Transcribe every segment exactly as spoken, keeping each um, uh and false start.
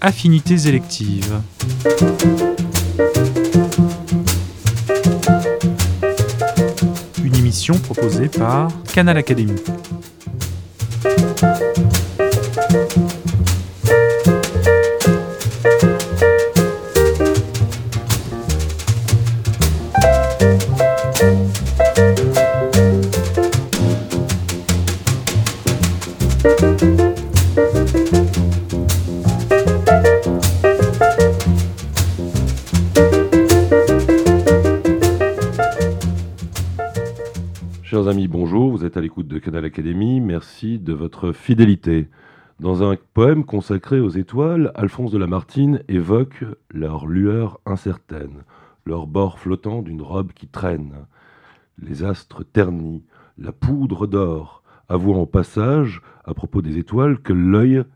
Affinités électives. Une émission proposée par Canal Académie. Chers amis, bonjour, vous êtes à l'écoute de Canal Académie, merci de votre fidélité. Dans un poème consacré aux étoiles, Alphonse de Lamartine évoque leur lueur incertaine, leur bord flottant d'une robe qui traîne, les astres ternis, la poudre d'or, avouant au passage, à propos des étoiles, que l'œil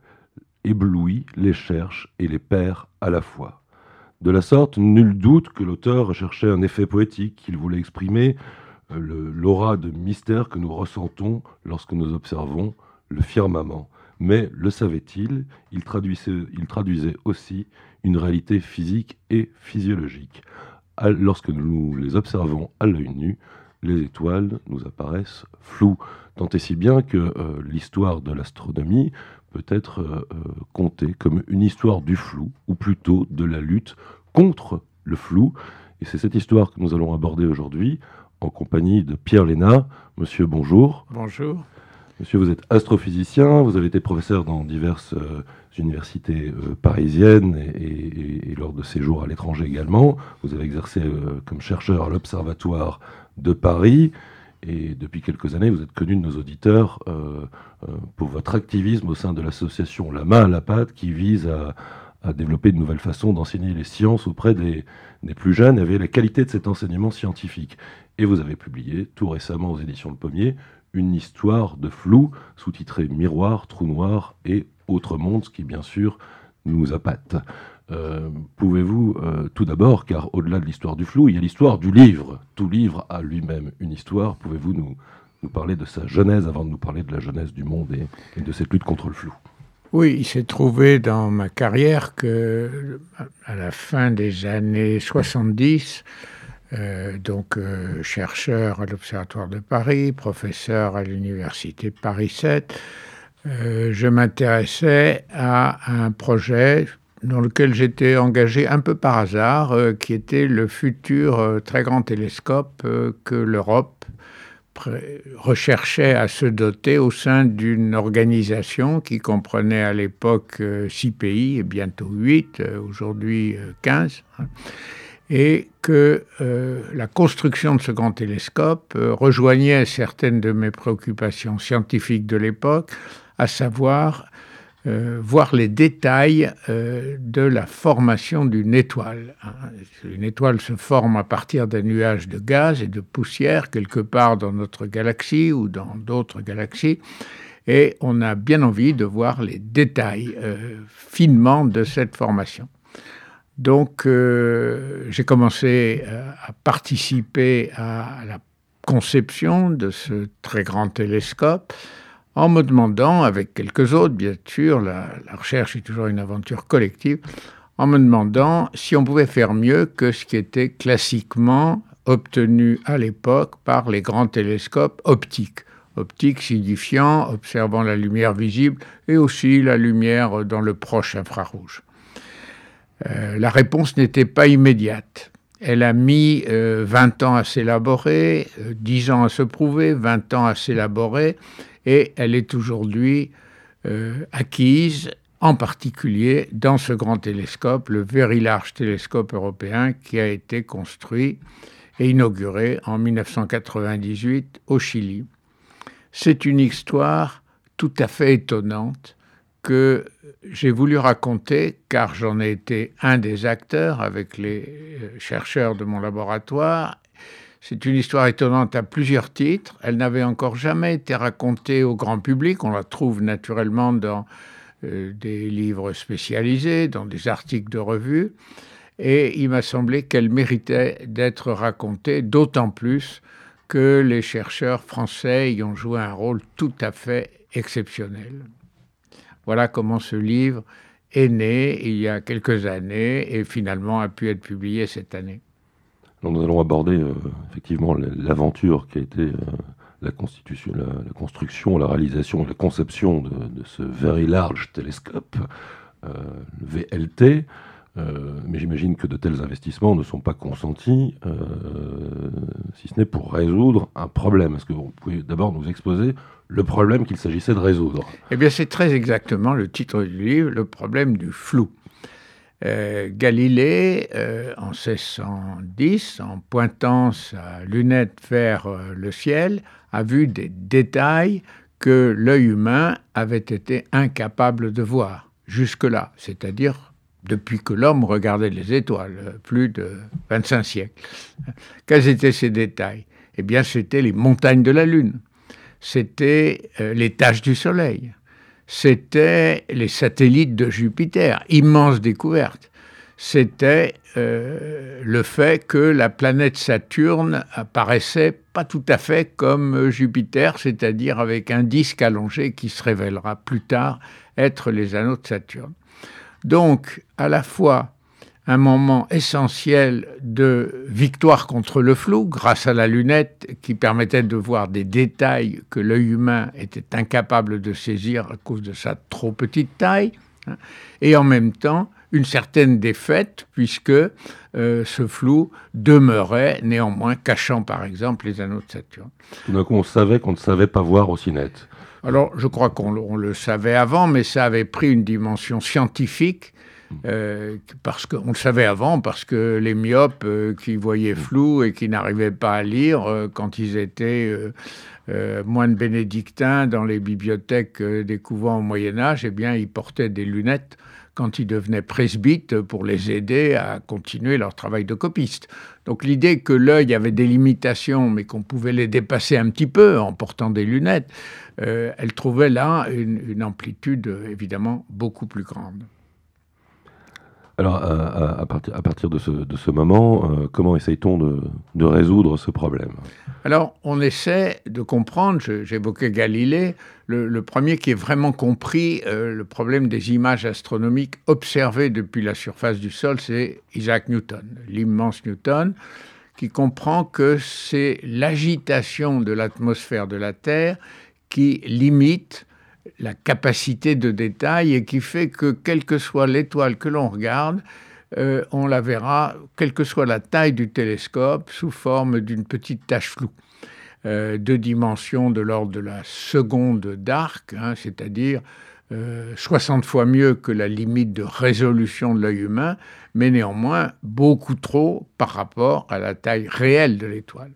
ébloui les cherche et les perd à la fois. De la sorte, nul doute que l'auteur recherchait un effet poétique qu'il voulait exprimer, Le, l'aura de mystère que nous ressentons lorsque nous observons le firmament. Mais le savait-il, il traduisait, il traduisait aussi une réalité physique et physiologique. À, lorsque nous les observons à l'œil nu, les étoiles nous apparaissent floues, tant et si bien que euh, l'histoire de l'astronomie peut être euh, comptée comme une histoire du flou, ou plutôt de la lutte contre le flou. Et c'est cette histoire que nous allons aborder aujourd'hui, en compagnie de Pierre Lénat. Monsieur, bonjour. Bonjour. Monsieur, vous êtes astrophysicien, vous avez été professeur dans diverses euh, universités euh, parisiennes et, et, et lors de séjours à l'étranger également. Vous avez exercé euh, comme chercheur à l'Observatoire de Paris et depuis quelques années, vous êtes connu de nos auditeurs euh, euh, pour votre activisme au sein de l'association La Main à la Pâte qui vise à, à développer de nouvelles façons d'enseigner les sciences auprès des, des plus jeunes et avec la qualité de cet enseignement scientifique. Et vous avez publié, tout récemment aux éditions Le Pommier, une histoire de flou, sous-titrée « Miroir, trou noir et autres mondes », ce qui, bien sûr, nous appâte. Euh, pouvez-vous, euh, tout d'abord, car au-delà de l'histoire du flou, il y a l'histoire du livre. Tout livre a lui-même une histoire. Pouvez-vous nous, nous parler de sa genèse avant de nous parler de la genèse du monde et, et de cette lutte contre le flou ? Oui, il s'est trouvé dans ma carrière que, à la fin des années soixante-dix, Euh, donc euh, chercheur à l'Observatoire de Paris, professeur à l'Université Paris sept, euh, je m'intéressais à un projet dans lequel j'étais engagé un peu par hasard, euh, qui était le futur euh, très grand télescope euh, que l'Europe pré- recherchait à se doter au sein d'une organisation qui comprenait à l'époque euh, six pays, et bientôt huit, euh, aujourd'hui euh, quinze, hein. Et que euh, la construction de ce grand télescope euh, rejoignait certaines de mes préoccupations scientifiques de l'époque, à savoir euh, voir les détails euh, de la formation d'une étoile. Une étoile se forme à partir d'un nuage de gaz et de poussière quelque part dans notre galaxie ou dans d'autres galaxies, et on a bien envie de voir les détails euh, finement de cette formation. Donc, euh, j'ai commencé euh, à participer à la conception de ce très grand télescope en me demandant, avec quelques autres, bien sûr, la, la recherche est toujours une aventure collective, en me demandant si on pouvait faire mieux que ce qui était classiquement obtenu à l'époque par les grands télescopes optiques. Optique signifiant observant la lumière visible et aussi la lumière dans le proche infrarouge. Euh, la réponse n'était pas immédiate. Elle a mis euh, vingt ans à s'élaborer, euh, dix ans à se prouver, vingt ans à s'élaborer, et elle est aujourd'hui euh, acquise, en particulier dans ce grand télescope, le Very Large Telescope européen, qui a été construit et inauguré en dix-neuf cent quatre-vingt-dix-huit au Chili. C'est une histoire tout à fait étonnante que j'ai voulu raconter, car j'en ai été un des acteurs avec les chercheurs de mon laboratoire. C'est une histoire étonnante à plusieurs titres. Elle n'avait encore jamais été racontée au grand public. On la trouve naturellement dans euh, des livres spécialisés, dans des articles de revue. Et il m'a semblé qu'elle méritait d'être racontée, d'autant plus que les chercheurs français y ont joué un rôle tout à fait exceptionnel. Voilà comment ce livre est né il y a quelques années et finalement a pu être publié cette année. Alors nous allons aborder euh, effectivement l'aventure qui a été euh, la, constitution, la, la construction, la réalisation, la conception de, de ce Very Large Telescope, euh, le V L T. Euh, mais j'imagine que de tels investissements ne sont pas consentis, euh, si ce n'est pour résoudre un problème. Est-ce que vous pouvez d'abord nous exposer le problème qu'il s'agissait de résoudre? Eh bien, c'est très exactement le titre du livre, le problème du flou. Euh, Galilée, euh, en seize cent dix, en pointant sa lunette vers euh, le ciel, a vu des détails que l'œil humain avait été incapable de voir jusque-là, c'est-à-dire depuis que l'homme regardait les étoiles, plus de vingt-cinq siècles. Quels étaient ces détails? Eh bien, c'étaient les montagnes de la Lune, c'étaient euh, les taches du Soleil, c'était les satellites de Jupiter, immense découverte. C'était euh, le fait que la planète Saturne apparaissait pas tout à fait comme Jupiter, c'est-à-dire avec un disque allongé qui se révélera plus tard être les anneaux de Saturne. Donc, à la fois un moment essentiel de victoire contre le flou, grâce à la lunette qui permettait de voir des détails que l'œil humain était incapable de saisir à cause de sa trop petite taille, hein, et en même temps une certaine défaite, puisque euh, ce flou demeurait néanmoins cachant par exemple les anneaux de Saturne. Tout d'un coup, on savait qu'on ne savait pas voir aussi net. Alors, je crois qu'on on le savait avant, mais ça avait pris une dimension scientifique, euh, parce qu'on le savait avant, parce que les myopes euh, qui voyaient flou et qui n'arrivaient pas à lire, euh, quand ils étaient euh, euh, moines bénédictins dans les bibliothèques euh, des couvents au Moyen-Âge, eh bien, ils portaient des lunettes quand ils devenaient presbytes pour les aider à continuer leur travail de copiste. Donc l'idée que l'œil avait des limitations, mais qu'on pouvait les dépasser un petit peu en portant des lunettes, euh, elle trouvait là une, une amplitude euh, évidemment beaucoup plus grande. Alors, à, à, partir, à partir de ce, de ce moment, euh, comment essaye-t-on de, de résoudre ce problème? Alors, on essaie de comprendre, je, j'évoquais Galilée, le, le premier qui ait vraiment compris euh, le problème des images astronomiques observées depuis la surface du sol, c'est Isaac Newton, l'immense Newton, qui comprend que c'est l'agitation de l'atmosphère de la Terre qui limite la capacité de détail et qui fait que, quelle que soit l'étoile que l'on regarde, euh, on la verra, quelle que soit la taille du télescope, sous forme d'une petite tache floue, euh, de dimension de l'ordre de la seconde d'arc, hein, c'est-à-dire euh, soixante fois mieux que la limite de résolution de l'œil humain, mais néanmoins beaucoup trop par rapport à la taille réelle de l'étoile.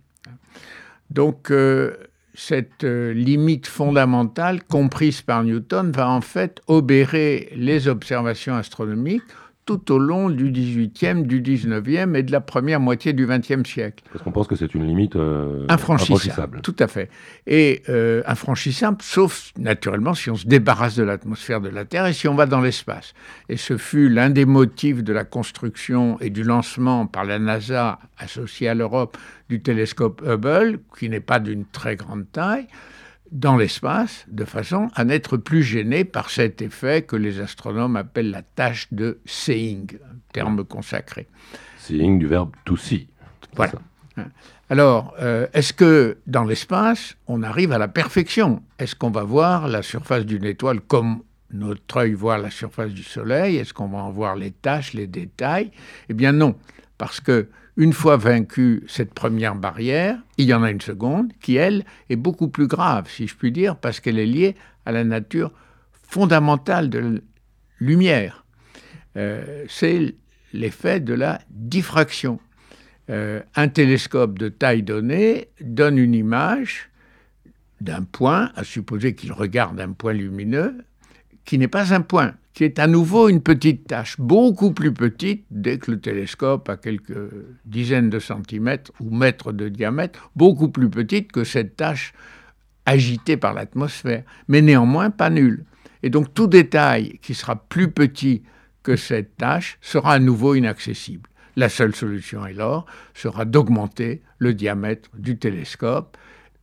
Donc, euh, cette euh, limite fondamentale comprise par Newton va en fait obérer les observations astronomiques tout au long du dix-huitième, du dix-neuvième et de la première moitié du vingtième siècle. Parce qu'on pense que c'est une limite euh, infranchissable, infranchissable. Tout à fait. Et euh, infranchissable, sauf naturellement si on se débarrasse de l'atmosphère de la Terre et si on va dans l'espace. Et ce fut l'un des motifs de la construction et du lancement par la NASA, associée à l'Europe, du télescope Hubble, qui n'est pas d'une très grande taille, dans l'espace, de façon à n'être plus gêné par cet effet que les astronomes appellent la tâche de seeing, un terme consacré. Seeing du verbe to see. Voilà. Ça. Alors, euh, est-ce que dans l'espace, on arrive à la perfection? Est-ce qu'on va voir la surface d'une étoile comme notre œil voit la surface du Soleil? Est-ce qu'on va en voir les taches, les détails? Eh bien non, parce que une fois vaincue cette première barrière, il y en a une seconde qui, elle, est beaucoup plus grave, si je puis dire, parce qu'elle est liée à la nature fondamentale de la lumière. Euh, c'est l'effet de la diffraction. Euh, un télescope de taille donnée donne une image d'un point, à supposer qu'il regarde un point lumineux, qui n'est pas un point, qui est à nouveau une petite tache, beaucoup plus petite dès que le télescope a quelques dizaines de centimètres ou mètres de diamètre, beaucoup plus petite que cette tache agitée par l'atmosphère, mais néanmoins pas nulle. Et donc tout détail qui sera plus petit que cette tache sera à nouveau inaccessible. La seule solution alors sera d'augmenter le diamètre du télescope.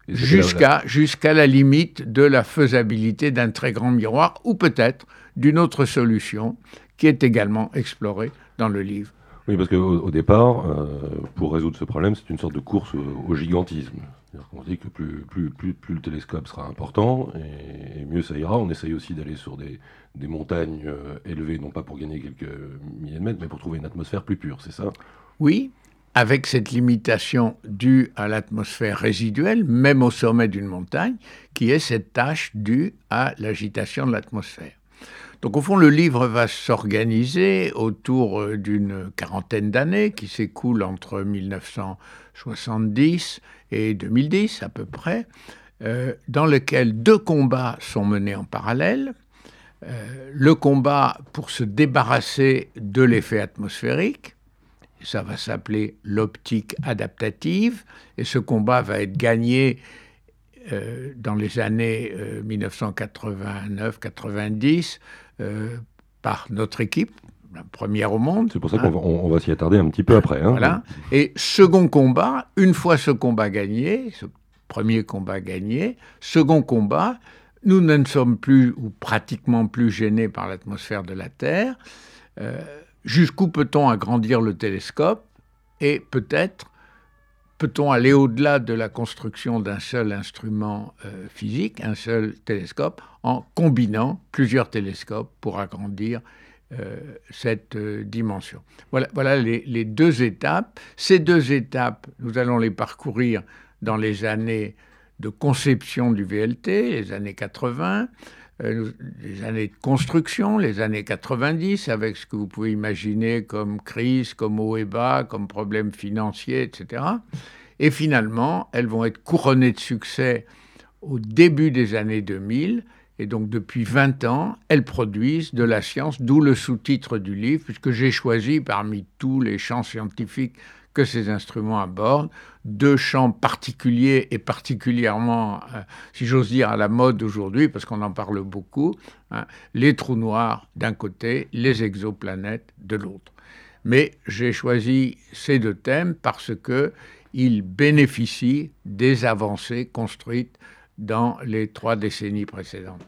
Jusqu'à, jusqu'à la limite de la faisabilité d'un très grand miroir, ou peut-être d'une autre solution qui est également explorée dans le livre. Oui, parce qu'au au départ, euh, pour résoudre ce problème, c'est une sorte de course au, au gigantisme. C'est-à-dire qu'on dit que plus, plus, plus, plus le télescope sera important, et, et mieux ça ira. On essaye aussi d'aller sur des, des montagnes euh, élevées, non pas pour gagner quelques milliers de mètres, mais pour trouver une atmosphère plus pure, c'est ça ? Oui, avec cette limitation due à l'atmosphère résiduelle, même au sommet d'une montagne, qui est cette tâche due à l'agitation de l'atmosphère. Donc au fond, le livre va s'organiser autour d'une quarantaine d'années qui s'écoulent entre mille neuf cent soixante-dix et deux mille dix à peu près, euh, dans lequel deux combats sont menés en parallèle. Euh, le combat pour se débarrasser de l'effet atmosphérique, ça va s'appeler l'optique adaptative, et ce combat va être gagné euh, dans les années euh, mille neuf cent quatre-vingt-neuf quatre-vingt-dix euh, par notre équipe, la première au monde. C'est pour ça hein. qu'on va, on, on va s'y attarder un petit peu après. Hein. Voilà. Et second combat, une fois ce combat gagné, ce premier combat gagné, second combat, nous ne sommes plus ou pratiquement plus gênés par l'atmosphère de la Terre. Euh, Jusqu'où peut-on agrandir le télescope et peut-être peut-on aller au-delà de la construction d'un seul instrument euh, physique, un seul télescope, en combinant plusieurs télescopes pour agrandir euh, cette euh, dimension. Voilà, voilà les, les deux étapes. Ces deux étapes, nous allons les parcourir dans les années de conception du V L T, les années quatre-vingts, Euh, les années de construction, les années quatre-vingt-dix, avec ce que vous pouvez imaginer comme crise, comme haut et bas, comme problèmes financiers, et cetera. Et finalement, elles vont être couronnées de succès au début des années deux mille, et donc depuis vingt ans, elles produisent de la science, d'où le sous-titre du livre, puisque j'ai choisi parmi tous les champs scientifiques que ces instruments abordent, deux champs particuliers et particulièrement, euh, si j'ose dire, à la mode aujourd'hui, parce qu'on en parle beaucoup, hein, les trous noirs d'un côté, les exoplanètes de l'autre. Mais j'ai choisi ces deux thèmes parce qu'ils bénéficient des avancées construites dans les trois décennies précédentes.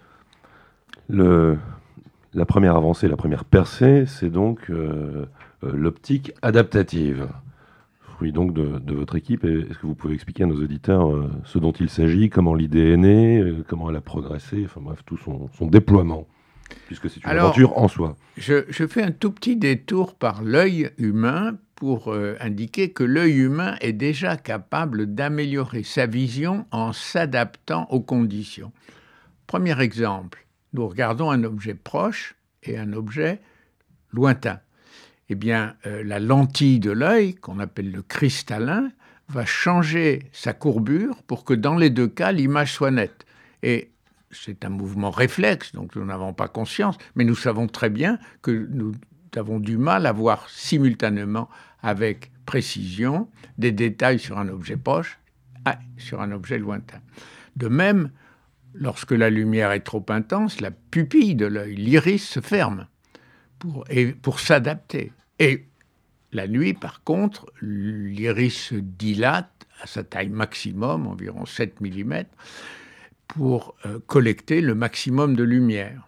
Le, la première avancée, la première percée, c'est donc euh, euh, l'optique adaptative. Fruit donc de, de votre équipe. Et est-ce que vous pouvez expliquer à nos auditeurs euh, ce dont il s'agit, comment l'idée est née, euh, comment elle a progressé, enfin bref, tout son, son déploiement, puisque c'est une Alors, aventure en soi. Je, je fais un tout petit détour par l'œil humain pour euh, indiquer que l'œil humain est déjà capable d'améliorer sa vision en s'adaptant aux conditions. Premier exemple, nous regardons un objet proche et un objet lointain. Eh bien, euh, la lentille de l'œil, qu'on appelle le cristallin, va changer sa courbure pour que dans les deux cas, l'image soit nette. Et c'est un mouvement réflexe, donc nous n'avons pas conscience, mais nous savons très bien que nous avons du mal à voir simultanément avec précision des détails sur un objet proche et sur un objet lointain. De même, lorsque la lumière est trop intense, la pupille de l'œil, l'iris, se ferme pour, et, pour s'adapter. Et la nuit, par contre, l'iris se dilate à sa taille maximum, environ sept millimètres, pour euh, collecter le maximum de lumière.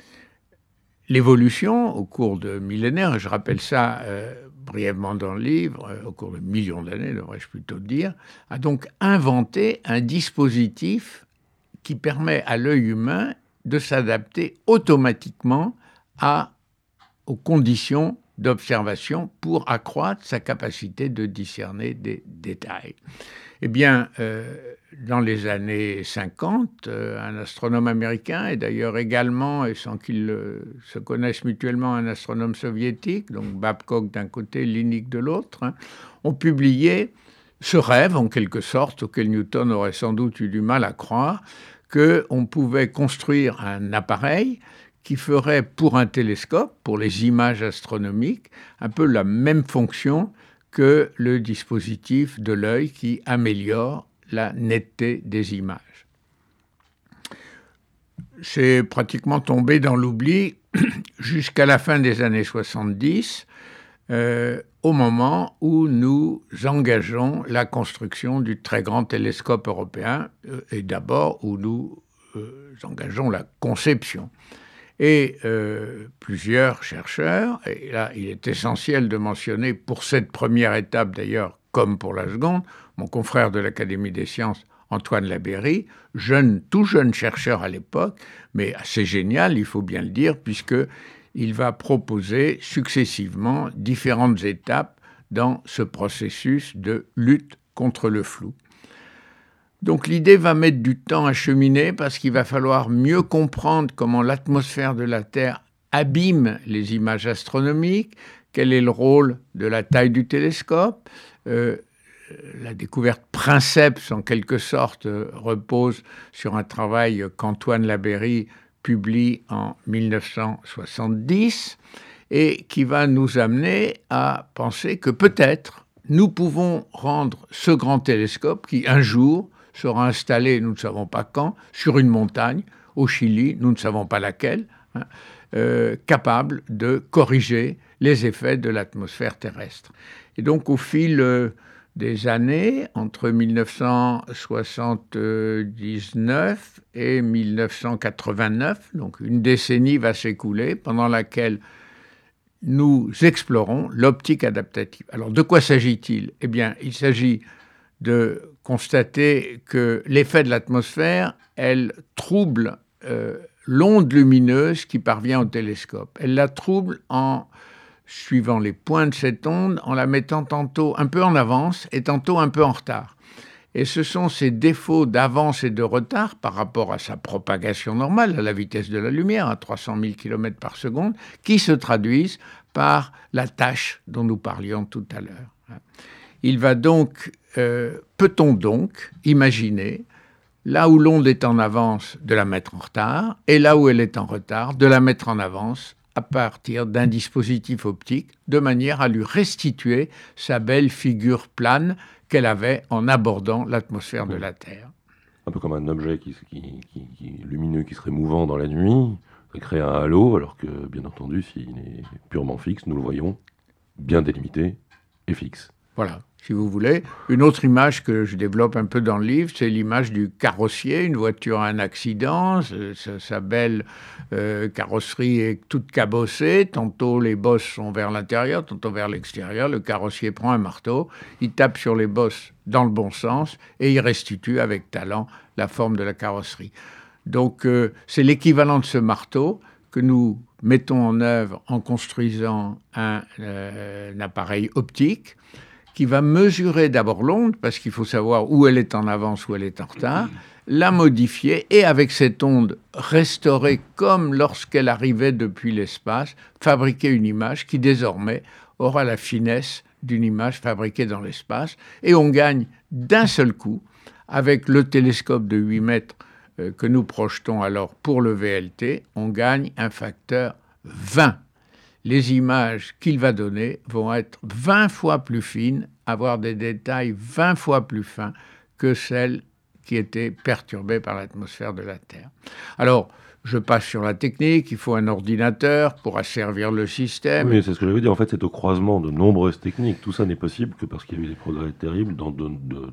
L'évolution, au cours de millénaires, et je rappelle ça euh, brièvement dans le livre, euh, au cours de millions d'années, devrais-je plutôt dire, a donc inventé un dispositif qui permet à l'œil humain de s'adapter automatiquement à, aux conditions d'observation pour accroître sa capacité de discerner des détails. Eh bien, euh, dans les années cinquante, euh, un astronome américain, et d'ailleurs également, et sans qu'ils euh, se connaissent mutuellement, un astronome soviétique, donc Babcock d'un côté, Linick de l'autre, hein, ont publié ce rêve, en quelque sorte, auquel Newton aurait sans doute eu du mal à croire, qu'on pouvait construire un appareil qui ferait pour un télescope, pour les images astronomiques, un peu la même fonction que le dispositif de l'œil qui améliore la netteté des images. C'est pratiquement tombé dans l'oubli jusqu'à la fin des années soixante-dix. euh, au moment où nous engageons la construction du très grand télescope européen, euh, et d'abord où nous euh, engageons la conception. Et euh, plusieurs chercheurs, et là il est essentiel de mentionner pour cette première étape d'ailleurs, comme pour la seconde, mon confrère de l'Académie des sciences, Antoine Labeyrie, jeune, tout jeune chercheur à l'époque, mais assez génial, il faut bien le dire, puisqu'il va proposer successivement différentes étapes dans ce processus de lutte contre le flou. Donc l'idée va mettre du temps à cheminer parce qu'il va falloir mieux comprendre comment l'atmosphère de la Terre abîme les images astronomiques, quel est le rôle de la taille du télescope. Euh, la découverte Princeps, en quelque sorte, euh, repose sur un travail qu'Antoine Labeyrie publie en mille neuf cent soixante-dix et qui va nous amener à penser que peut-être nous pouvons rendre ce grand télescope qui, un jour, sera installé, nous ne savons pas quand, sur une montagne, au Chili, nous ne savons pas laquelle, hein, euh, capable de corriger les effets de l'atmosphère terrestre. Et donc, au fil euh, des années, entre mille neuf cent soixante-dix-neuf et mille neuf cent quatre-vingt-neuf, donc une décennie va s'écouler, pendant laquelle nous explorons l'optique adaptative. Alors, de quoi s'agit-il ? Eh bien, il s'agit de constater que l'effet de l'atmosphère, elle trouble euh, l'onde lumineuse qui parvient au télescope. Elle la trouble en suivant les points de cette onde, en la mettant tantôt un peu en avance et tantôt un peu en retard. Et ce sont ces défauts d'avance et de retard par rapport à sa propagation normale, à la vitesse de la lumière, à trois cent mille kilomètres par seconde, qui se traduisent par la tâche dont nous parlions tout à l'heure. Il va donc, euh, peut-on donc imaginer, là où l'onde est en avance, de la mettre en retard, et là où elle est en retard, de la mettre en avance à partir d'un dispositif optique, de manière à lui restituer sa belle figure plane qu'elle avait en abordant l'atmosphère de la Terre. Un peu comme un objet qui, qui, qui, qui lumineux qui serait mouvant dans la nuit, ça crée un halo, alors que, bien entendu, s'il est purement fixe, nous le voyons, bien délimité et fixe. Voilà, si vous voulez. Une autre image que je développe un peu dans le livre, c'est l'image du carrossier. Une voiture a un accident, sa, sa belle euh, carrosserie est toute cabossée. Tantôt les bosses sont vers l'intérieur, tantôt vers l'extérieur. Le carrossier prend un marteau, il tape sur les bosses dans le bon sens et il restitue avec talent la forme de la carrosserie. Donc euh, c'est l'équivalent de ce marteau que nous mettons en œuvre en construisant un, euh, un appareil optique qui va mesurer d'abord l'onde, parce qu'il faut savoir où elle est en avance, où elle est en retard, la modifier, et avec cette onde restaurée comme lorsqu'elle arrivait depuis l'espace, fabriquer une image qui désormais aura la finesse d'une image fabriquée dans l'espace. Et on gagne d'un seul coup, avec le télescope de huit mètres euh, que nous projetons alors pour le V L T, on gagne un facteur vingt. Les images qu'il va donner vont être vingt fois plus fines, avoir des détails vingt fois plus fins que celles qui étaient perturbées par l'atmosphère de la Terre. Alors, je passe sur la technique, il faut un ordinateur pour asservir le système. Oui, c'est ce que j'avais dit. En fait, c'est au croisement de nombreuses techniques. Tout ça n'est possible que parce qu'il y a eu des progrès terribles dans de, de,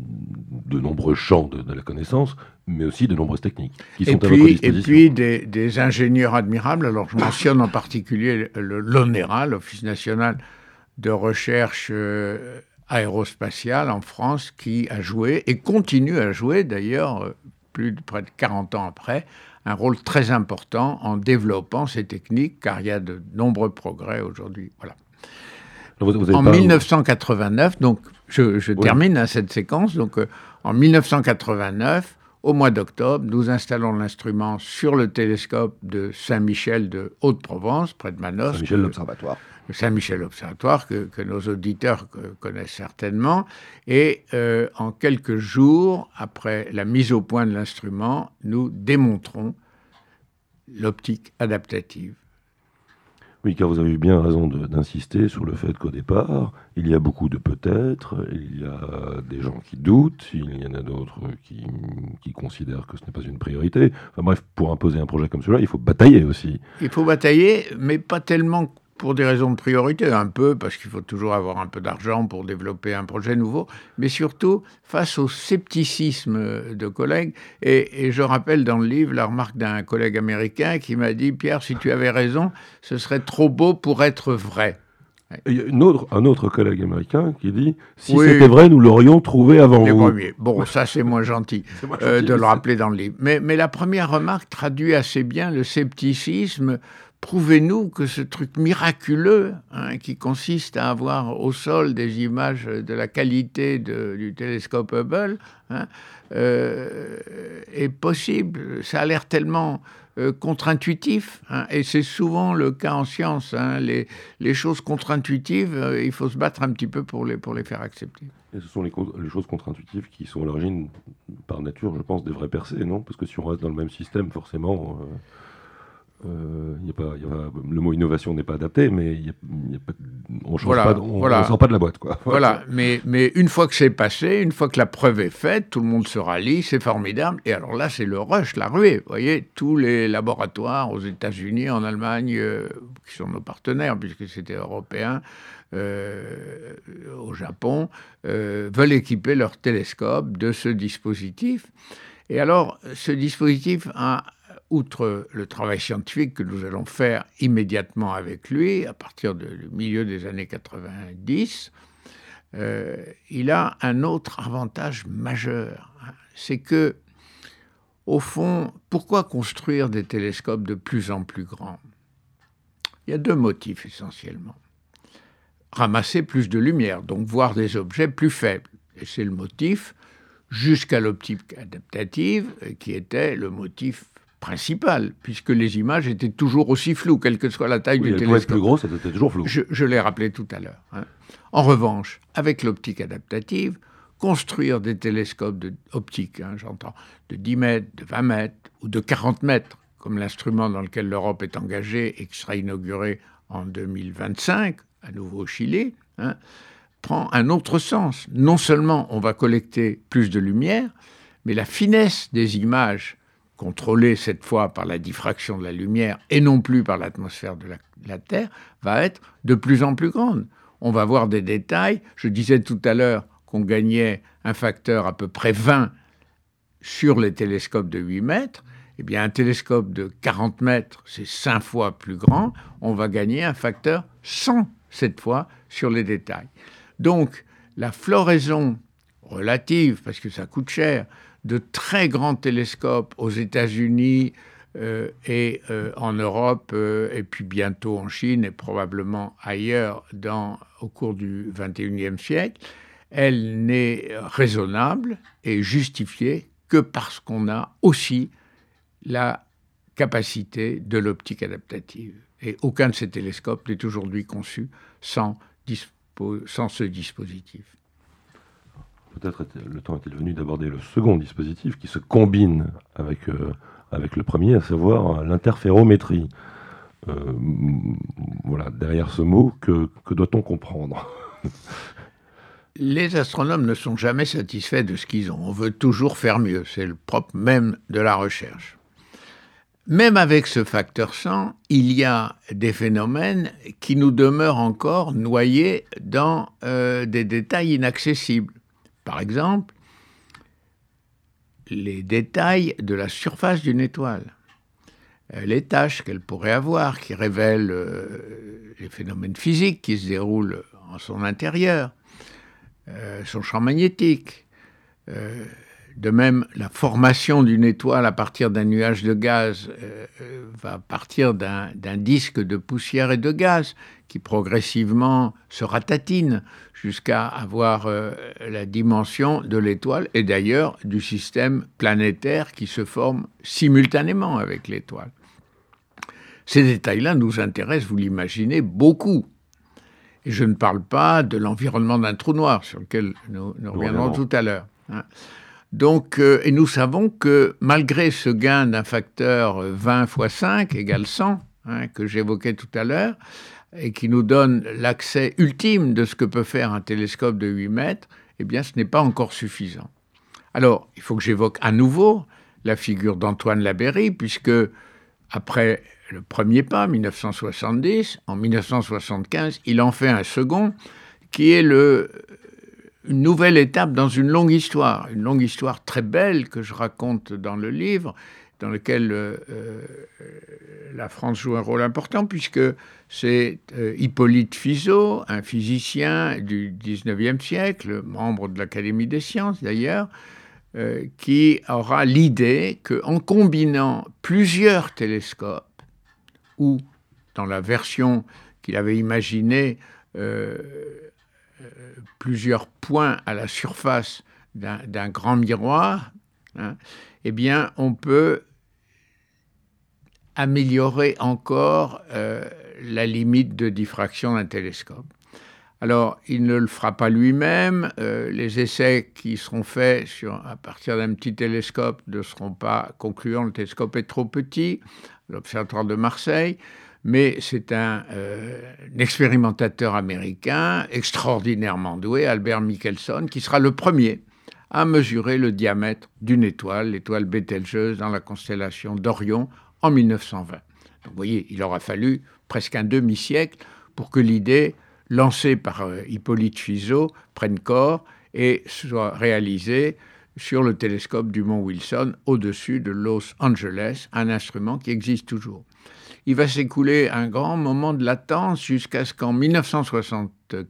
de nombreux champs de, de la connaissance, mais aussi de nombreuses techniques qui sont et à puis, votre disposition. Et puis des, des ingénieurs admirables. Alors je mentionne en particulier le, l'ONERA, l'Office national de recherche euh, aérospatiale en France, qui a joué et continue à jouer d'ailleurs euh, plus de près de quarante ans après, un rôle très important en développant ces techniques, car il y a de nombreux progrès aujourd'hui. Voilà. Vous, vous en pas... mille neuf cent quatre-vingt-neuf, donc je, je oui. termine hein, cette séquence, donc euh, en mille neuf cent quatre-vingt-neuf, au mois d'octobre, nous installons l'instrument sur le télescope de Saint-Michel de Haute-Provence, près de Manosque. Saint-Michel l'Observatoire. Saint-Michel Observatoire, que, que nos auditeurs connaissent certainement. Et euh, en quelques jours, après la mise au point de l'instrument, nous démontrons l'optique adaptative. Oui, car vous avez eu bien raison de, d'insister sur le fait qu'au départ, il y a beaucoup de peut-être, il y a des gens qui doutent, il y en a d'autres qui, qui considèrent que ce n'est pas une priorité. Enfin bref, pour imposer un projet comme celui-là, il faut batailler aussi. Il faut batailler, mais pas tellement pour des raisons de priorité, un peu, parce qu'il faut toujours avoir un peu d'argent pour développer un projet nouveau, mais surtout face au scepticisme de collègues. Et, et je rappelle dans le livre la remarque d'un collègue américain qui m'a dit « Pierre, si tu avais raison, ce serait trop beau pour être vrai ». Il y a une autre, un autre collègue américain qui dit « Si oui, c'était vrai, nous l'aurions trouvé avant les vous. » premiers. Bon, ça c'est moins gentil, moins gentil euh, de le rappeler dans le livre. Mais, mais la première remarque traduit assez bien le scepticisme. Prouvez-nous que ce truc miraculeux, hein, qui consiste à avoir au sol des images de la qualité de, du télescope Hubble, hein, euh, est possible. Ça a l'air tellement euh, contre-intuitif, hein, et c'est souvent le cas en science. Hein, les, les choses contre-intuitives, euh, il faut se battre un petit peu pour les, pour les faire accepter. Et ce sont les, les choses contre-intuitives qui sont à l'origine, par nature, je pense, des vraies percées, non ? Parce que si on reste dans le même système, forcément... Euh... Euh, y a pas, y a, le mot innovation n'est pas adapté, mais y a, y a pas, on ne voilà, voilà. sort pas de la boîte, quoi. Voilà, mais, mais une fois que c'est passé, une fois que la preuve est faite, tout le monde se rallie, c'est formidable. Et alors là, c'est le rush, la ruée. Vous voyez, tous les laboratoires aux États-Unis, en Allemagne, euh, qui sont nos partenaires, puisque c'était européen, euh, au Japon, euh, veulent équiper leurs télescopes de ce dispositif. Et alors, ce dispositif a... outre le travail scientifique que nous allons faire immédiatement avec lui, à partir du milieu des années quatre-vingt-dix, euh, il a un autre avantage majeur. C'est que, au fond, pourquoi construire des télescopes de plus en plus grands ? Il y a deux motifs essentiellement. Ramasser plus de lumière, donc voir des objets plus faibles. Et c'est le motif, jusqu'à l'optique adaptative, qui était le motif principal, puisque les images étaient toujours aussi floues, quelle que soit la taille oui, du télescope. Être plus gros, ça était toujours flou. Je, je l'ai rappelé tout à l'heure. Hein. En revanche, avec l'optique adaptative, construire des télescopes de, optiques, hein, j'entends, de dix mètres, de vingt mètres ou de quarante mètres, comme l'instrument dans lequel l'Europe est engagée et qui sera inauguré en deux mille vingt-cinq, à nouveau au Chili, hein, prend un autre sens. Non seulement on va collecter plus de lumière, mais la finesse des images contrôlée cette fois par la diffraction de la lumière et non plus par l'atmosphère de la, de la Terre, va être de plus en plus grande. On va voir des détails. Je disais tout à l'heure qu'on gagnait un facteur à peu près vingt sur les télescopes de huit mètres. Eh bien, un télescope de quarante mètres, c'est cinq fois plus grand. On va gagner un facteur cent cette fois sur les détails. Donc, la floraison relative, parce que ça coûte cher, de très grands télescopes aux États-Unis euh, et euh, en Europe, euh, et puis bientôt en Chine et probablement ailleurs dans, au cours du vingt et unième siècle, elle n'est raisonnable et justifiée que parce qu'on a aussi la capacité de l'optique adaptative. Et aucun de ces télescopes n'est aujourd'hui conçu sans, dispo- sans ce dispositif. Peut-être le temps est-il venu d'aborder le second dispositif qui se combine avec, euh, avec le premier, à savoir l'interférométrie. Euh, voilà, derrière ce mot, que, que doit-on comprendre ? Les astronomes ne sont jamais satisfaits de ce qu'ils ont. On veut toujours faire mieux. C'est le propre même de la recherche. Même avec ce facteur cent, il y a des phénomènes qui nous demeurent encore noyés dans euh, des détails inaccessibles. Par exemple, les détails de la surface d'une étoile, euh, les tâches qu'elle pourrait avoir qui révèlent euh, les phénomènes physiques qui se déroulent en son intérieur, euh, son champ magnétique. Euh, de même, la formation d'une étoile à partir d'un nuage de gaz euh, va partir d'un, d'un disque de poussière et de gaz qui progressivement se ratatine jusqu'à avoir euh, la dimension de l'étoile et d'ailleurs du système planétaire qui se forme simultanément avec l'étoile. Ces détails-là nous intéressent, vous l'imaginez, beaucoup. Et je ne parle pas de l'environnement d'un trou noir sur lequel nous, nous reviendrons tout à l'heure. Hein. Donc, euh, et nous savons que malgré ce gain d'un facteur vingt fois cinq égale cent, hein, que j'évoquais tout à l'heure, et qui nous donne l'accès ultime de ce que peut faire un télescope de huit mètres, eh bien, ce n'est pas encore suffisant. Alors, il faut que j'évoque à nouveau la figure d'Antoine Labeyrie, puisque après le premier pas, dix-neuf cent soixante-dix. En dix-neuf cent soixante-quinze, il en fait un second, qui est le, une nouvelle étape dans une longue histoire, une longue histoire très belle que je raconte dans le livre, dans lequel euh, la France joue un rôle important, puisque c'est euh, Hippolyte Fizeau, un physicien du dix-neuvième siècle, membre de l'Académie des sciences d'ailleurs, euh, qui aura l'idée qu'en combinant plusieurs télescopes, ou dans la version qu'il avait imaginée, euh, euh, plusieurs points à la surface d'un, d'un grand miroir, hein, eh bien, on peut améliorer encore euh, la limite de diffraction d'un télescope. Alors, il ne le fera pas lui-même. Euh, les essais qui seront faits sur, à partir d'un petit télescope ne seront pas concluants. Le télescope est trop petit, l'Observatoire de Marseille. Mais c'est un, euh, un expérimentateur américain extraordinairement doué, Albert Michelson, qui sera le premier à mesurer le diamètre d'une étoile, l'étoile Bételgeuse, dans la constellation d'Orion, en dix-neuf cent vingt. Donc vous voyez, il aura fallu presque un demi-siècle pour que l'idée, lancée par euh, Hippolyte Fizeau, prenne corps et soit réalisée sur le télescope du mont Wilson, au-dessus de Los Angeles, un instrument qui existe toujours. Il va s'écouler un grand moment de latence jusqu'à ce qu'en dix-neuf cent soixante-quinze,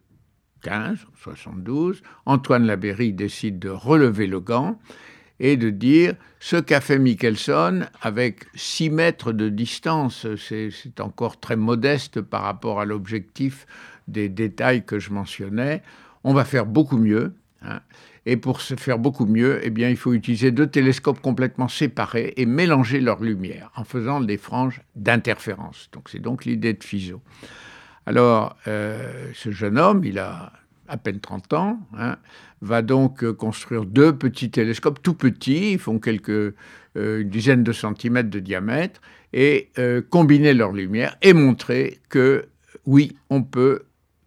soixante-douze, Antoine Labeyrie décide de relever le gant et de dire ce qu'a fait Michelson avec six mètres de distance, c'est, c'est encore très modeste par rapport à l'objectif des détails que je mentionnais, on va faire beaucoup mieux. Hein. Et pour se faire beaucoup mieux, eh bien, il faut utiliser deux télescopes complètement séparés et mélanger leur lumière en faisant des franges d'interférence. Donc, c'est donc l'idée de Fizeau. Alors, euh, ce jeune homme, il a à peine trente ans, hein, va donc construire deux petits télescopes tout petits, ils font quelques, euh, une dizaine de centimètres de diamètre, et euh, combiner leur lumière et montrer que, oui, on peut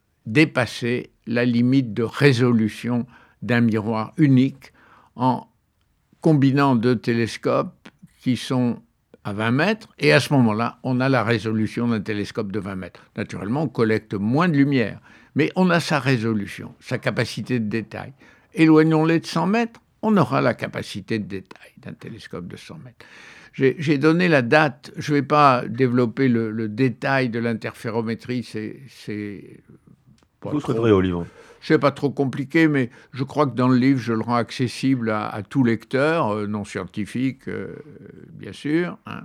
dépasser la limite de résolution d'un miroir unique en combinant deux télescopes qui sont à vingt mètres, et à ce moment-là, on a la résolution d'un télescope de vingt mètres. Naturellement, on collecte moins de lumière, mais on a sa résolution, sa capacité de détail. Éloignons-les de cent mètres, on aura la capacité de détail d'un télescope de cent mètres. J'ai, j'ai donné la date, je ne vais pas développer le, le détail de l'interférométrie, c'est... c'est Vous souhaiterez au livre. C'est pas trop compliqué, mais je crois que dans le livre, je le rends accessible à, à tout lecteur, euh, non scientifique, euh, bien sûr. Hein.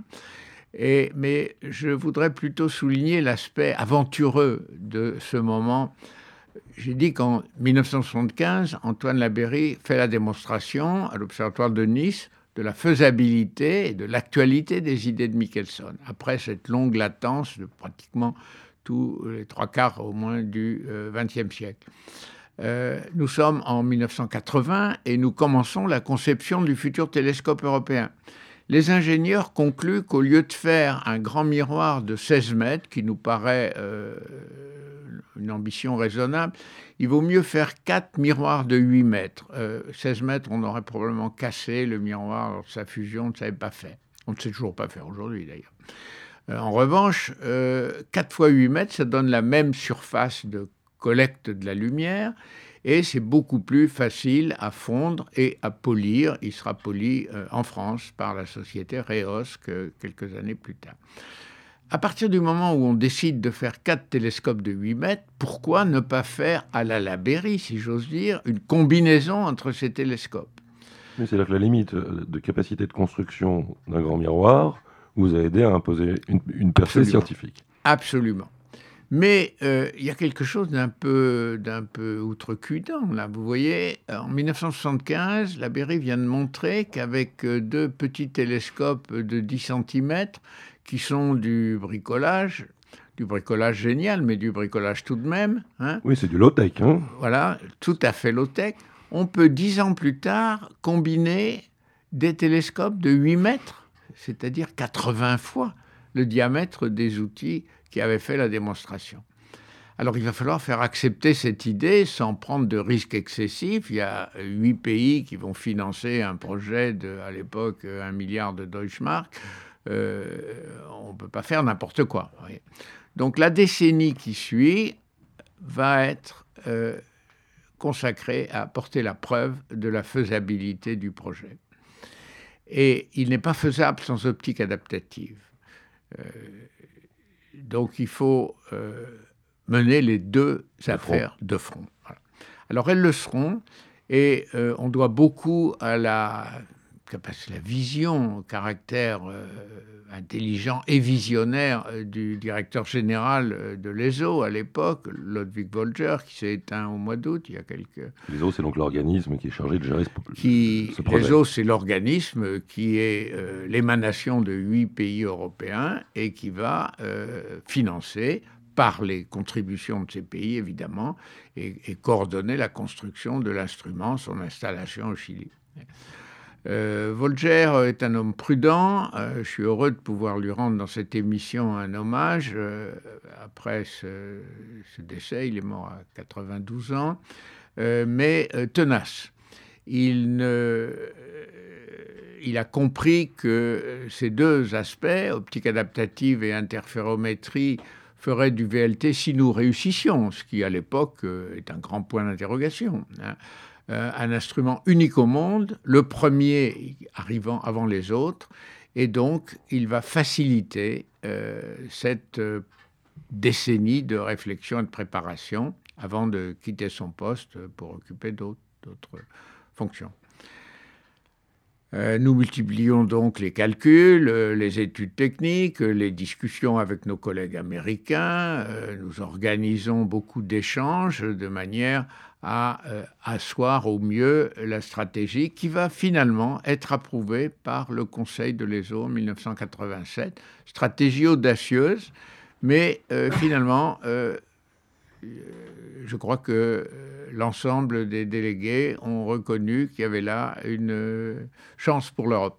Et, mais je voudrais plutôt souligner l'aspect aventureux de ce moment. J'ai dit qu'en dix-neuf cent soixante-quinze, Antoine Labeyrie fait la démonstration à l'Observatoire de Nice de la faisabilité et de l'actualité des idées de Michelson, après cette longue latence de pratiquement tous les trois quarts au moins du vingtième siècle. Euh, nous sommes en dix-neuf cent quatre-vingts et nous commençons la conception du futur télescope européen. Les ingénieurs concluent qu'au lieu de faire un grand miroir de seize mètres, qui nous paraît euh, une ambition raisonnable, il vaut mieux faire quatre miroirs de huit mètres. Euh, seize mètres, on aurait probablement cassé le miroir lors de sa fusion, on ne savait pas faire. On ne sait toujours pas faire aujourd'hui d'ailleurs. Euh, en revanche, euh, quatre fois huit mètres, ça donne la même surface de collecte de la lumière et c'est beaucoup plus facile à fondre et à polir. Il sera poli euh, en France par la société Réos que quelques années plus tard. À partir du moment où on décide de faire quatre télescopes de huit mètres, pourquoi ne pas faire à la Labeyrie, si j'ose dire, une combinaison entre ces télescopes ? Mais c'est là que la limite de capacité de construction d'un grand miroir vous a aidé à imposer une, une percée scientifique. Absolument. Mais euh, il y a quelque chose d'un peu, d'un peu outrecuidant, là. Vous voyez, en dix-neuf cent soixante-quinze, Labeyrie vient de montrer qu'avec deux petits télescopes de dix centimètres, qui sont du bricolage, du bricolage génial, mais du bricolage tout de même. Hein, oui, c'est du low-tech. Hein. Voilà, tout à fait low-tech. On peut, dix ans plus tard, combiner des télescopes de huit mètres, c'est-à-dire quatre-vingts fois le diamètre des outils qui avaient fait la démonstration. Alors, il va falloir faire accepter cette idée sans prendre de risques excessifs. Il y a huit pays qui vont financer un projet de, à l'époque, un milliard de Deutschmark. euh, on ne peut pas faire n'importe quoi. Oui. Donc la décennie qui suit va être euh, consacrée à apporter la preuve de la faisabilité du projet. Et il n'est pas faisable sans optique adaptative. Euh, donc il faut euh, mener les deux de affaires front. de front. Voilà. Alors elles le seront, et euh, on doit beaucoup à la, la vision, au caractère euh, intelligent et visionnaire euh, du directeur général euh, de l'E S O à l'époque, Ludwig Volger, qui s'est éteint au mois d'août, il y a quelques... L'E S O, c'est donc l'organisme qui est chargé de gérer ce, qui, ce projet. L'E S O, c'est l'organisme qui est euh, l'émanation de huit pays européens et qui va euh, financer, par les contributions de ces pays, évidemment, et, et coordonner la construction de l'instrument, son installation au Chili. Euh, Volger est un homme prudent. Euh, je suis heureux de pouvoir lui rendre dans cette émission un hommage. Euh, après ce, ce décès, il est mort à quatre-vingt-douze ans, euh, mais euh, tenace. Il, ne, euh, il a compris que ces deux aspects, optique adaptative et interférométrie, ferait du V L T si nous réussissions, ce qui à l'époque euh, est un grand point d'interrogation. Hein. Euh, un instrument unique au monde, le premier arrivant avant les autres, et donc il va faciliter euh, cette euh, décennie de réflexion et de préparation avant de quitter son poste pour occuper d'autres, d'autres fonctions. Euh, nous multiplions donc les calculs, euh, les études techniques, euh, les discussions avec nos collègues américains. Euh, nous organisons beaucoup d'échanges de manière à euh, asseoir au mieux la stratégie qui va finalement être approuvée par le Conseil de l'E S O en mille neuf cent quatre-vingt-sept. Stratégie audacieuse, mais euh, finalement, euh, je crois que l'ensemble des délégués ont reconnu qu'il y avait là une chance pour l'Europe.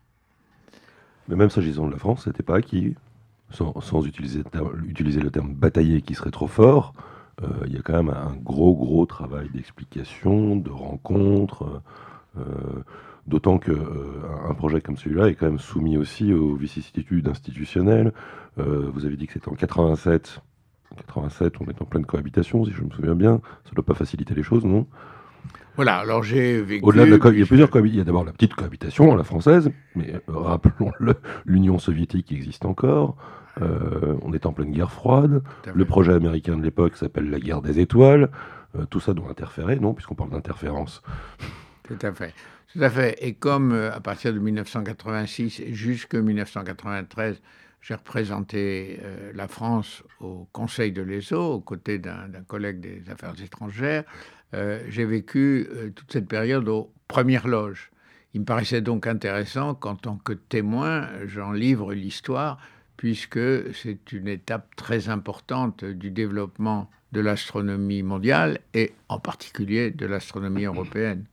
Mais même s'agissant de la France, ce n'était pas acquis. Sans, sans utiliser, utiliser le terme batailler qui serait trop fort, euh, il y a quand même un gros, gros travail d'explication, de rencontres, euh, d'autant qu'un euh, projet comme celui-là est quand même soumis aussi aux vicissitudes institutionnelles. Euh, vous avez dit que c'était en quatre-vingt-sept. En quatre-vingt-sept, on est en pleine cohabitation, si je me souviens bien. Ça ne doit pas faciliter les choses, non ? Voilà, alors j'ai vécu... Au-delà de la co- il y a plusieurs cohabitations. Il y a d'abord la petite cohabitation, la française, mais euh, rappelons-le, l'Union soviétique existe encore. Euh, on est en pleine guerre froide. Le projet américain de l'époque s'appelle la guerre des étoiles. Euh, tout ça doit interférer, non ? Puisqu'on parle d'interférence. Tout à fait. Tout à fait. Et comme euh, à partir de mille neuf cent quatre-vingt-six jusqu'en mille neuf cent quatre-vingt-treize, j'ai représenté euh, la France au Conseil de l'E S O, aux côtés d'un, d'un collègue des Affaires étrangères. Euh, j'ai vécu euh, toute cette période aux premières loges. Il me paraissait donc intéressant qu'en tant que témoin, j'en livre l'histoire, puisque c'est une étape très importante du développement de l'astronomie mondiale et en particulier de l'astronomie européenne.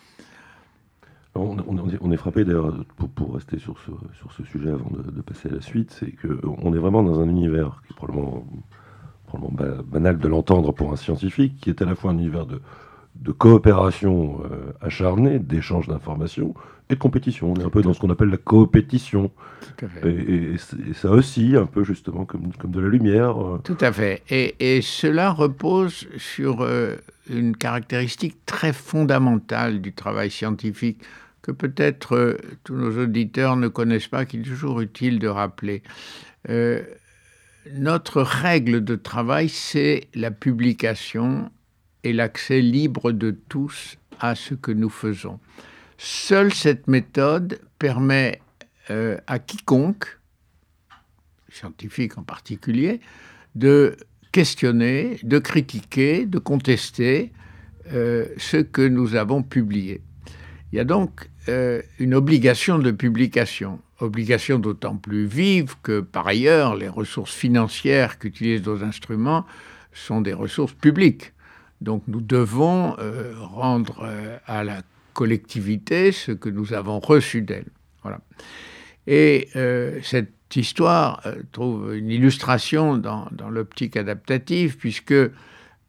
On, on, on est frappé d'ailleurs, pour, pour rester sur ce, sur ce sujet avant de, de passer à la suite, c'est qu'on est vraiment dans un univers qui est probablement, probablement banal de l'entendre pour un scientifique, qui est à la fois un univers de, de coopération euh, acharnée, d'échange d'informations et de compétition. On est un peu dans ce qu'on appelle la coopétition. Tout à fait. Et, et, et ça aussi, un peu justement comme, comme de la lumière. Tout à fait. Et, et cela repose sur euh, une caractéristique très fondamentale du travail scientifique que peut-être euh, tous nos auditeurs ne connaissent pas, qu'il est toujours utile de rappeler. Euh, notre règle de travail, c'est la publication et l'accès libre de tous à ce que nous faisons. Seule cette méthode permet euh, à quiconque, scientifique en particulier, de questionner, de critiquer, de contester euh, ce que nous avons publié. Il y a donc euh, une obligation de publication, obligation d'autant plus vive que, par ailleurs, les ressources financières qu'utilisent nos instruments sont des ressources publiques. Donc nous devons euh, rendre euh, à la collectivité ce que nous avons reçu d'elle. Voilà. Et euh, cette histoire euh, trouve une illustration dans, dans l'optique adaptative, puisque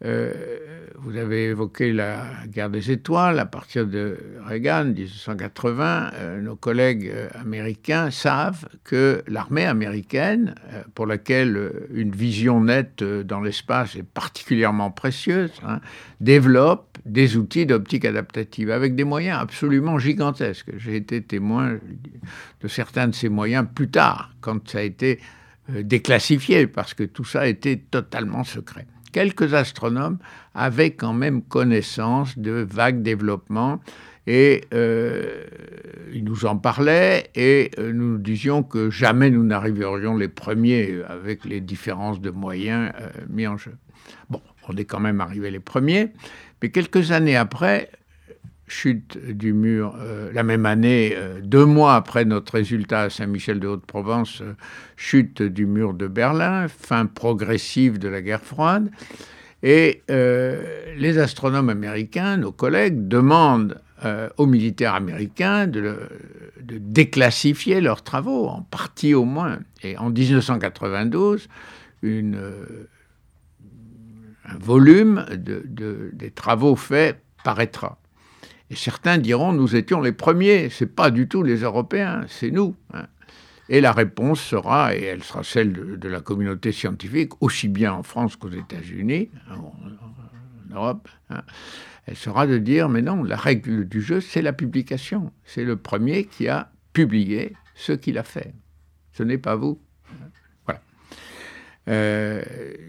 Euh, vous avez évoqué la guerre des étoiles. À partir de Reagan, dix-neuf cent quatre-vingts, euh, nos collègues euh, américains savent que l'armée américaine, euh, pour laquelle euh, une vision nette euh, dans l'espace est particulièrement précieuse, hein, développe des outils d'optique adaptative avec des moyens absolument gigantesques. J'ai été témoin de certains de ces moyens plus tard, quand ça a été euh, déclassifié, parce que tout ça était totalement secret. Quelques astronomes avaient quand même connaissance de vagues développements et euh, ils nous en parlaient et euh, nous nous disions que jamais nous n'arriverions les premiers avec les différences de moyens euh, mis en jeu. Bon, on est quand même arrivés les premiers, mais quelques années après, chute du mur, euh, la même année, euh, deux mois après notre résultat à Saint-Michel de Haute-Provence, euh, chute du mur de Berlin, fin progressive de la guerre froide. Et euh, les astronomes américains, nos collègues, demandent euh, aux militaires américains de, le, de déclassifier leurs travaux, en partie au moins. Et en dix-neuf cent quatre-vingt-douze, une, euh, un volume de, de, des travaux faits paraîtra. Et certains diront, nous étions les premiers, ce n'est pas du tout les Européens, c'est nous. Hein. Et la réponse sera, et elle sera celle de, de la communauté scientifique, aussi bien en France qu'aux États-Unis, en, en Europe, hein, elle sera de dire, mais non, la règle du jeu, c'est la publication. C'est le premier qui a publié ce qu'il a fait. Ce n'est pas vous. Voilà. Euh,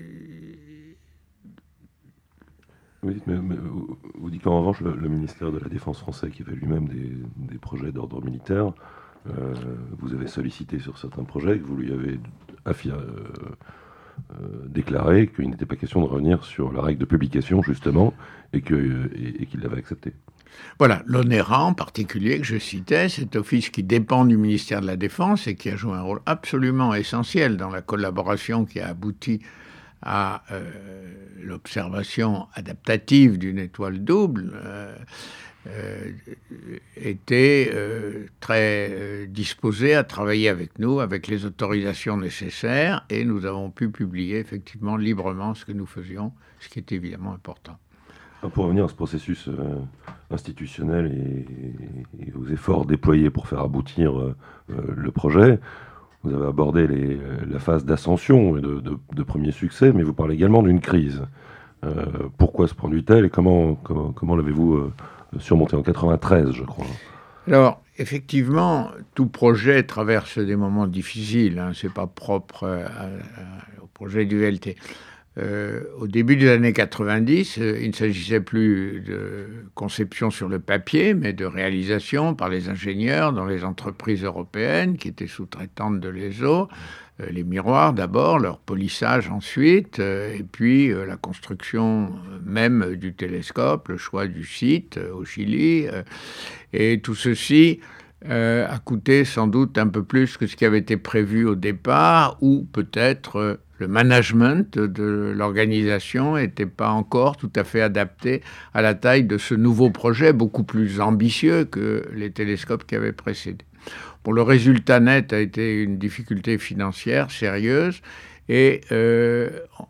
Oui, mais, mais vous dites qu'en revanche, le, le ministère de la Défense français, qui fait lui-même des, des projets d'ordre militaire, euh, vous avez sollicité sur certains projets, que vous lui avez affir- euh, euh, déclaré qu'il n'était pas question de revenir sur la règle de publication, justement, et, que, et, et qu'il l'avait accepté. Voilà, l'ONERA en particulier, que je citais, cet office qui dépend du ministère de la Défense et qui a joué un rôle absolument essentiel dans la collaboration qui a abouti à euh, l'observation adaptative d'une étoile double, euh, euh, était euh, très euh, disposé à travailler avec nous, avec les autorisations nécessaires, et nous avons pu publier effectivement librement ce que nous faisions, ce qui est évidemment important. Pour revenir à ce processus euh, institutionnel et, et aux efforts déployés pour faire aboutir euh, le projet, vous avez abordé les, la phase d'ascension et de, de, de premier succès, mais vous parlez également d'une crise. Euh, pourquoi se produit-elle et comment, comment, comment l'avez-vous euh, surmontée en quatre-vingt-treize, je crois? Alors, effectivement, tout projet traverse des moments difficiles. Hein, ce n'est pas propre à, à, au projet du V L T. Euh, au début des années quatre-vingt-dix, euh, il ne s'agissait plus de conception sur le papier, mais de réalisation par les ingénieurs dans les entreprises européennes qui étaient sous-traitantes de l'E S O, euh, les miroirs d'abord, leur polissage ensuite, euh, et puis euh, la construction même du télescope, le choix du site euh, au Chili, euh, et tout ceci euh, a coûté sans doute un peu plus que ce qui avait été prévu au départ, ou peut-être euh, le management de l'organisation n'était pas encore tout à fait adapté à la taille de ce nouveau projet, beaucoup plus ambitieux que les télescopes qui avaient précédé. Bon, le résultat net a été une difficulté financière sérieuse et euh,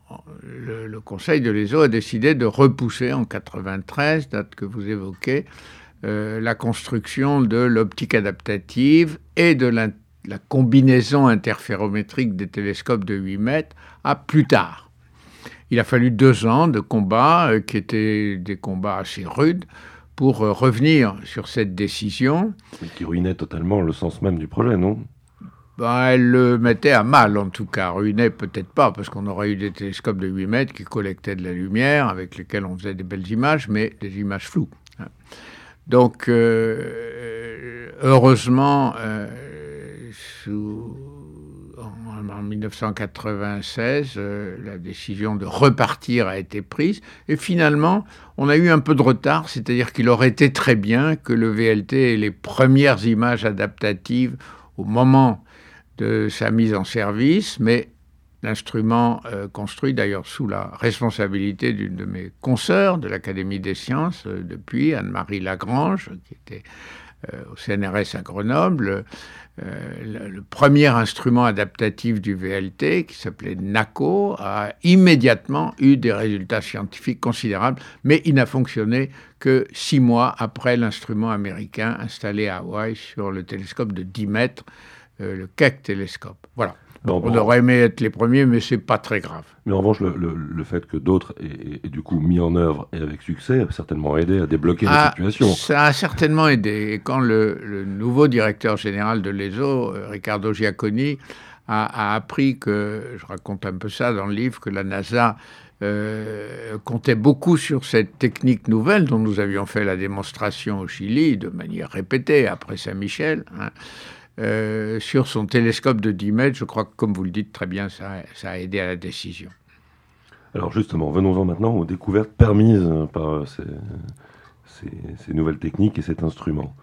le, le Conseil de l'E S O a décidé de repousser en quatre-vingt-treize, date que vous évoquez, euh, la construction de l'optique adaptative et de l'intégration la combinaison interférométrique des télescopes de huit mètres à plus tard. Il a fallu deux ans de combats, euh, qui étaient des combats assez rudes, pour euh, revenir sur cette décision. Et qui ruinait totalement le sens même du projet, non? Ben, elle le mettait à mal, en tout cas. Ruinait peut-être pas, parce qu'on aurait eu des télescopes de huit mètres qui collectaient de la lumière, avec lesquels on faisait des belles images, mais des images floues. Donc, euh, heureusement, euh, Sous, en, en dix-neuf cent quatre-vingt-seize, euh, la décision de repartir a été prise. Et finalement, on a eu un peu de retard, c'est-à-dire qu'il aurait été très bien que le V L T ait les premières images adaptatives au moment de sa mise en service, mais l'instrument euh, construit d'ailleurs sous la responsabilité d'une de mes consoeurs de l'Académie des sciences euh, depuis, Anne-Marie Lagrange, qui était euh, au C N R S à Grenoble, euh, le, le premier instrument adaptatif du V L T, qui s'appelait NACO, a immédiatement eu des résultats scientifiques considérables, mais il n'a fonctionné que six mois après l'instrument américain installé à Hawaï sur le télescope de dix mètres, euh, le Keck télescope. Voilà. Non, On bon. aurait aimé être les premiers, mais c'est pas très grave. Mais en revanche, le, le, le fait que d'autres aient, aient du coup mis en œuvre et avec succès a certainement aidé à débloquer Ah, la situation. Ça a certainement aidé. Et quand le, le nouveau directeur général de l'E S O, euh, Riccardo Giacconi, a, a appris que, je raconte un peu ça dans le livre, que la NASA euh, comptait beaucoup sur cette technique nouvelle dont nous avions fait la démonstration au Chili de manière répétée après Saint-Michel, hein, Euh, sur son télescope de dix mètres, je crois que, comme vous le dites très bien, ça, ça a aidé à la décision. Alors justement, venons-en maintenant aux découvertes permises par ces, ces, ces nouvelles techniques et cet instrument.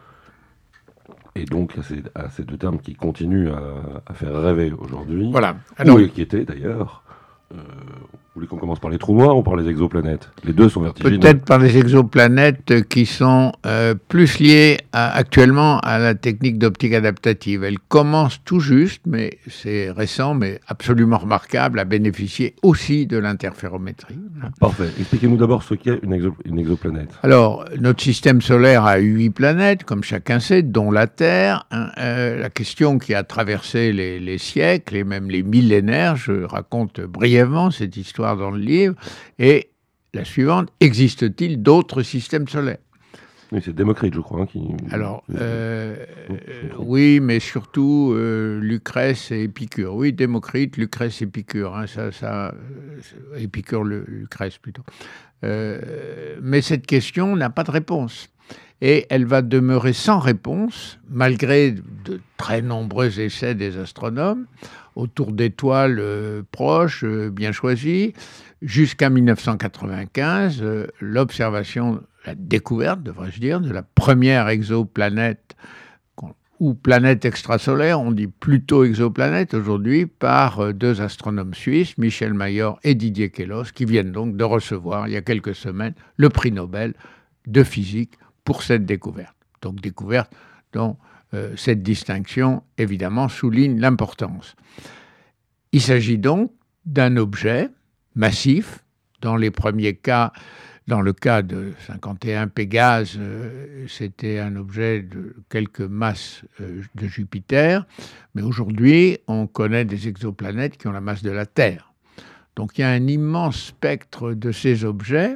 Et donc à ces, à ces deux termes qui continuent à, à faire rêver aujourd'hui, Voilà. Alors, ou inquiéter d'ailleurs. Euh, vous voulez qu'on commence par les trous noirs ou par les exoplanètes? Les deux sont vertigineux. peut-être par les exoplanètes qui sont euh, plus liées à, actuellement à la technique d'optique adaptative. Elles commencent tout juste, mais c'est récent, mais absolument remarquable, à bénéficier aussi de l'interférométrie. Parfait. Expliquez-nous d'abord ce qu'est une, exo- une exoplanète. Alors, notre système solaire a huit planètes, comme chacun sait, dont la Terre. Hein, euh, la question qui a traversé les, les siècles et même les millénaires, je raconte brièvement cette histoire dans le livre, est la suivante: existe-t-il d'autres systèmes solaires? Oui, c'est Démocrite, je crois. Hein, qui... Alors, euh, euh, oui, mais surtout euh, Lucrèce et Épicure. Oui, Démocrite, Lucrèce, Épicure. Hein, ça, ça, euh, Épicure, le, Lucrèce plutôt. Euh, mais cette question n'a pas de réponse. Et elle va demeurer sans réponse, malgré de très nombreux essais des astronomes, autour d'étoiles euh, proches, euh, bien choisies, jusqu'à mille neuf cent quatre-vingt-quinze, euh, l'observation, la découverte, devrais-je dire, de la première exoplanète, ou planète extrasolaire, on dit plutôt exoplanète aujourd'hui, par euh, deux astronomes suisses, Michel Mayor et Didier Queloz, qui viennent donc de recevoir, il y a quelques semaines, le prix Nobel de physique pour cette découverte. Donc découverte dont euh, cette distinction, évidemment, souligne l'importance. Il s'agit donc d'un objet massif. Dans les premiers cas, dans le cas de cinquante et un Pégase, euh, c'était un objet de quelques masses euh, de Jupiter. Mais aujourd'hui, on connaît des exoplanètes qui ont la masse de la Terre. Donc il y a un immense spectre de ces objets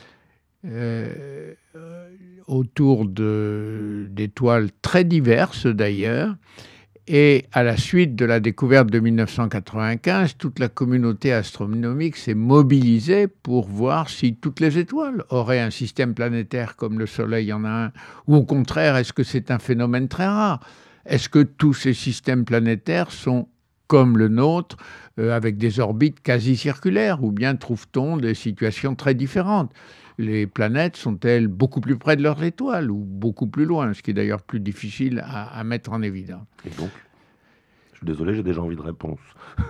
euh, autour de, d'étoiles très diverses d'ailleurs. Et à la suite de la découverte de mille neuf cent quatre-vingt-quinze, toute la communauté astronomique s'est mobilisée pour voir si toutes les étoiles auraient un système planétaire comme le Soleil en a un, ou au contraire, est-ce que c'est un phénomène très rare? Est-ce que tous ces systèmes planétaires sont comme le nôtre, euh, avec des orbites quasi circulaires, ou bien trouve-t-on des situations très différentes? Les planètes sont-elles beaucoup plus près de leurs étoiles ou beaucoup plus loin, ce qui est d'ailleurs plus difficile à, à mettre en évidence. Et donc, je suis désolé, j'ai déjà envie de réponse.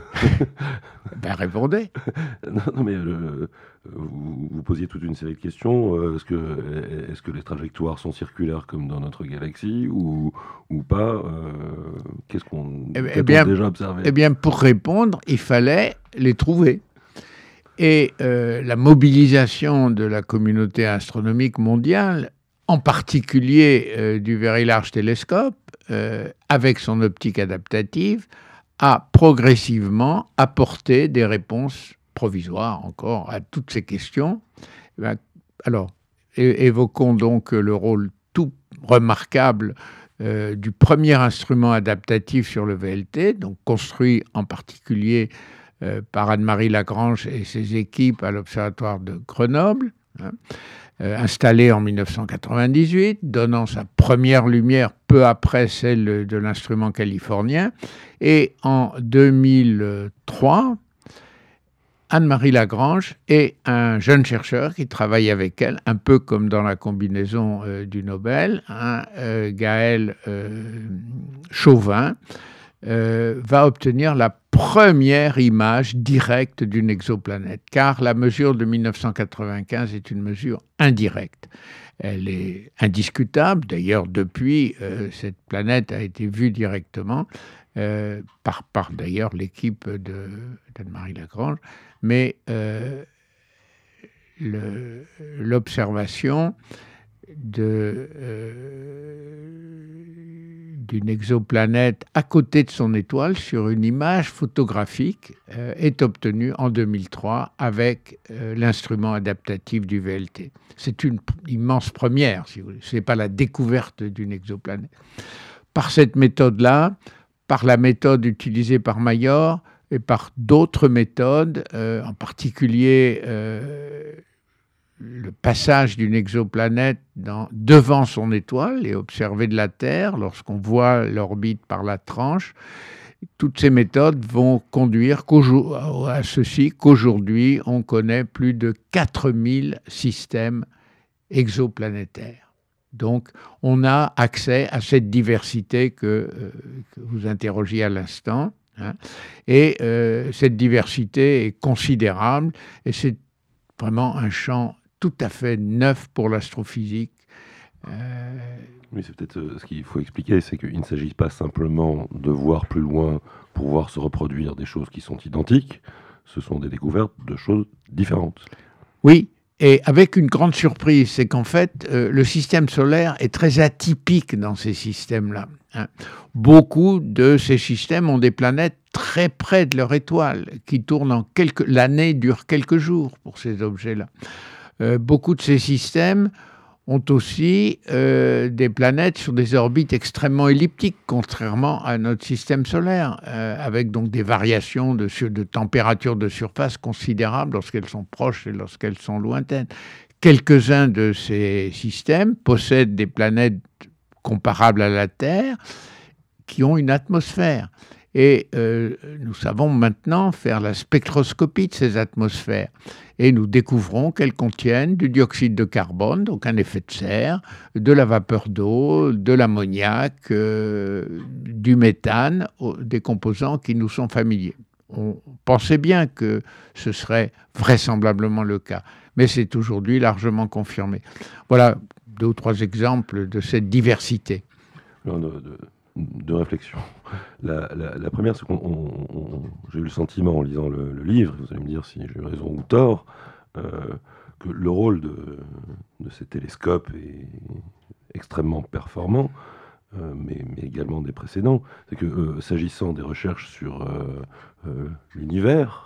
Ben répondez. non, non, mais euh, vous, vous posiez toute une série de questions. Euh, est-ce que, est-ce que les trajectoires sont circulaires comme dans notre galaxie ou, ou pas euh, Qu'est-ce qu'on eh bien, a déjà observé? Eh bien, pour répondre, il fallait les trouver. Et euh, la mobilisation de la communauté astronomique mondiale, en particulier euh, du Very Large Telescope, euh, avec son optique adaptative, a progressivement apporté des réponses provisoires encore à toutes ces questions. Ben, alors, é- évoquons donc le rôle tout remarquable euh, du premier instrument adaptatif sur le V L T, donc construit en particulier Euh, par Anne-Marie Lagrange et ses équipes à l'Observatoire de Grenoble, hein, euh, installé en mille neuf cent quatre-vingt-dix-huit, donnant sa première lumière peu après celle de l'instrument californien. Et en deux mille trois, Anne-Marie Lagrange et un jeune chercheur qui travaille avec elle, un peu comme dans la combinaison euh, du Nobel, hein, euh, Gaël euh, Chauvin, euh, va obtenir la première image directe d'une exoplanète, car la mesure de mille neuf cent quatre-vingt-quinze est une mesure indirecte. Elle est indiscutable. D'ailleurs, depuis, euh, cette planète a été vue directement euh, par, par d'ailleurs l'équipe de, d'Anne-Marie Lagrange. Mais euh, le, l'observation de, euh, d'une exoplanète à côté de son étoile sur une image photographique euh, est obtenue en deux mille trois avec euh, l'instrument adaptatif du V L T. C'est une immense première, si vous voulez. Ce n'est pas la découverte d'une exoplanète. Par cette méthode-là, par la méthode utilisée par Major et par d'autres méthodes, euh, en particulier euh, le passage d'une exoplanète dans, devant son étoile et observé de la Terre lorsqu'on voit l'orbite par la tranche. Toutes ces méthodes vont conduire à ceci qu'aujourd'hui, on connaît plus de quatre mille systèmes exoplanétaires. Donc, on a accès à cette diversité que, euh, que vous interrogiez à l'instant. Hein, et euh, cette diversité est considérable et c'est vraiment un champ tout à fait neuf pour l'astrophysique. Euh... Oui, c'est peut-être euh, ce qu'il faut expliquer, c'est qu'il ne s'agit pas simplement de voir plus loin pour voir se reproduire des choses qui sont identiques, ce sont des découvertes de choses différentes. Oui, et avec une grande surprise, c'est qu'en fait, euh, le système solaire est très atypique dans ces systèmes-là. Hein. Beaucoup de ces systèmes ont des planètes très près de leur étoile, qui tournent en quelques... L'année dure quelques jours pour ces objets-là. Euh, beaucoup de ces systèmes ont aussi euh, des planètes sur des orbites extrêmement elliptiques, contrairement à notre système solaire, euh, avec donc des variations de, de température de surface considérables lorsqu'elles sont proches et lorsqu'elles sont lointaines. Quelques-uns de ces systèmes possèdent des planètes comparables à la Terre qui ont une atmosphère. Et euh, nous savons maintenant faire la spectroscopie de ces atmosphères. Et nous découvrons qu'elles contiennent du dioxyde de carbone, donc un effet de serre, de la vapeur d'eau, de l'ammoniac, euh, du méthane, des composants qui nous sont familiers. On pensait bien que ce serait vraisemblablement le cas, mais c'est aujourd'hui largement confirmé. Voilà deux ou trois exemples de cette diversité. Non, de, de, de réflexion. La, la, la première, c'est qu'on on, on, j'ai eu le sentiment en lisant le, le livre, vous allez me dire si j'ai eu raison ou tort, euh, que le rôle de, de ces télescopes est extrêmement performant, euh, mais, mais également des précédents. C'est que euh, s'agissant des recherches sur euh, euh, l'univers,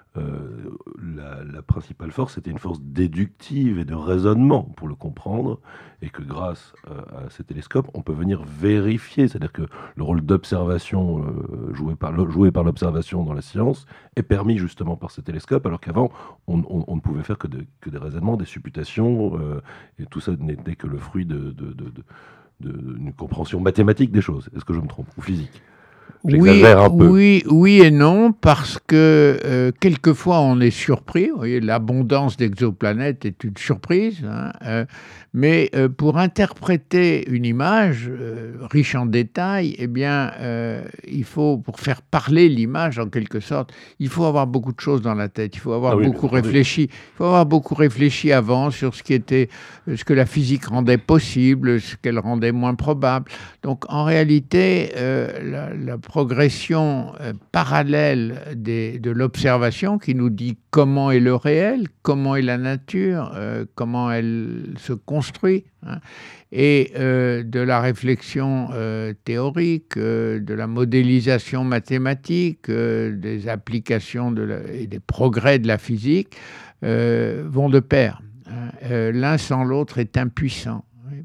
Euh, la, la principale force était une force déductive et de raisonnement pour le comprendre, et que grâce euh, à ces télescopes, on peut venir vérifier, c'est-à-dire que le rôle d'observation euh, joué par, joué par l'observation dans la science est permis justement par ces télescopes, alors qu'avant, on, on, on ne pouvait faire que, de, que des raisonnements, des supputations, euh, et tout ça n'était que le fruit de, de, de, de, de, d'une compréhension mathématique des choses. Est-ce que je me trompe? Ou physique? Oui, oui, oui et non, parce que euh, quelquefois on est surpris. Vous voyez, l'abondance d'exoplanètes est une surprise, hein, euh, mais euh, pour interpréter une image euh, riche en détails, eh bien, euh, il faut, pour faire parler l'image en quelque sorte, il faut avoir beaucoup de choses dans la tête. Il faut avoir ah oui, beaucoup réfléchi. Il faut avoir beaucoup réfléchi avant sur ce qui était, ce que la physique rendait possible, ce qu'elle rendait moins probable. Donc, en réalité, euh, la, la progression euh, parallèle des, de l'observation qui nous dit comment est le réel, comment est la nature, euh, comment elle se construit, hein, et euh, de la réflexion euh, théorique, euh, de la modélisation mathématique, euh, des applications de la, et des progrès de la physique euh, vont de pair. Hein. Euh, l'un sans l'autre est impuissant. Oui.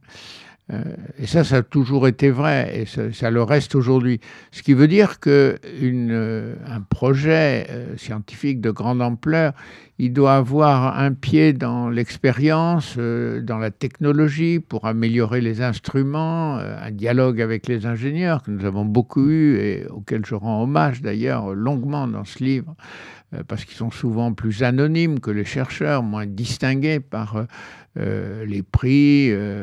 Euh, et ça, ça a toujours été vrai, et ça, ça le reste aujourd'hui. Ce qui veut dire qu'un euh, projet euh, scientifique de grande ampleur, il doit avoir un pied dans l'expérience, euh, dans la technologie, pour améliorer les instruments, euh, un dialogue avec les ingénieurs, que nous avons beaucoup eu, et auquel je rends hommage d'ailleurs longuement dans ce livre, euh, parce qu'ils sont souvent plus anonymes que les chercheurs, moins distingués par euh, les prix, euh,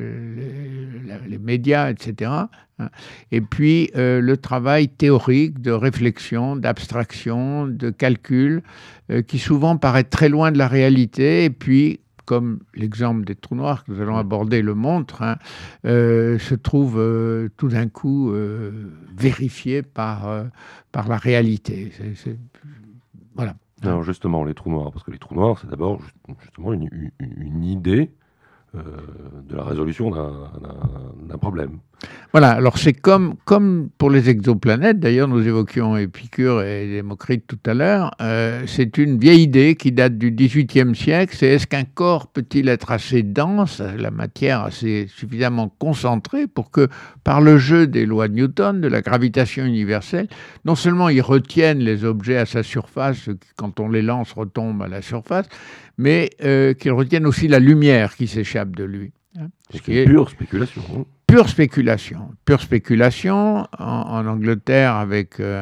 les, les médias, et cetera. Et puis euh, le travail théorique de réflexion, d'abstraction, de calcul, euh, qui souvent paraît très loin de la réalité, et puis comme l'exemple des trous noirs que nous allons aborder le montre, hein, euh, se trouve euh, tout d'un coup euh, vérifié par, euh, par la réalité. C'est, c'est... Voilà. Alors justement, les trous noirs, parce que les trous noirs, c'est d'abord justement une, une, une idée euh, de la résolution d'un, d'un, d'un problème. Voilà, alors c'est comme, comme pour les exoplanètes, d'ailleurs nous évoquions Épicure et Démocrite tout à l'heure, euh, c'est une vieille idée qui date du dix-huitième siècle, c'est est-ce qu'un corps peut-il être assez dense, la matière assez suffisamment concentrée pour que par le jeu des lois de Newton, de la gravitation universelle, non seulement il retienne les objets à sa surface, qui quand on les lance retombent à la surface, mais euh, qu'il retienne aussi la lumière qui s'échappe de lui. Hein, ce qui est pure spéculation. Hein. Pure spéculation, pure spéculation en, en Angleterre avec euh,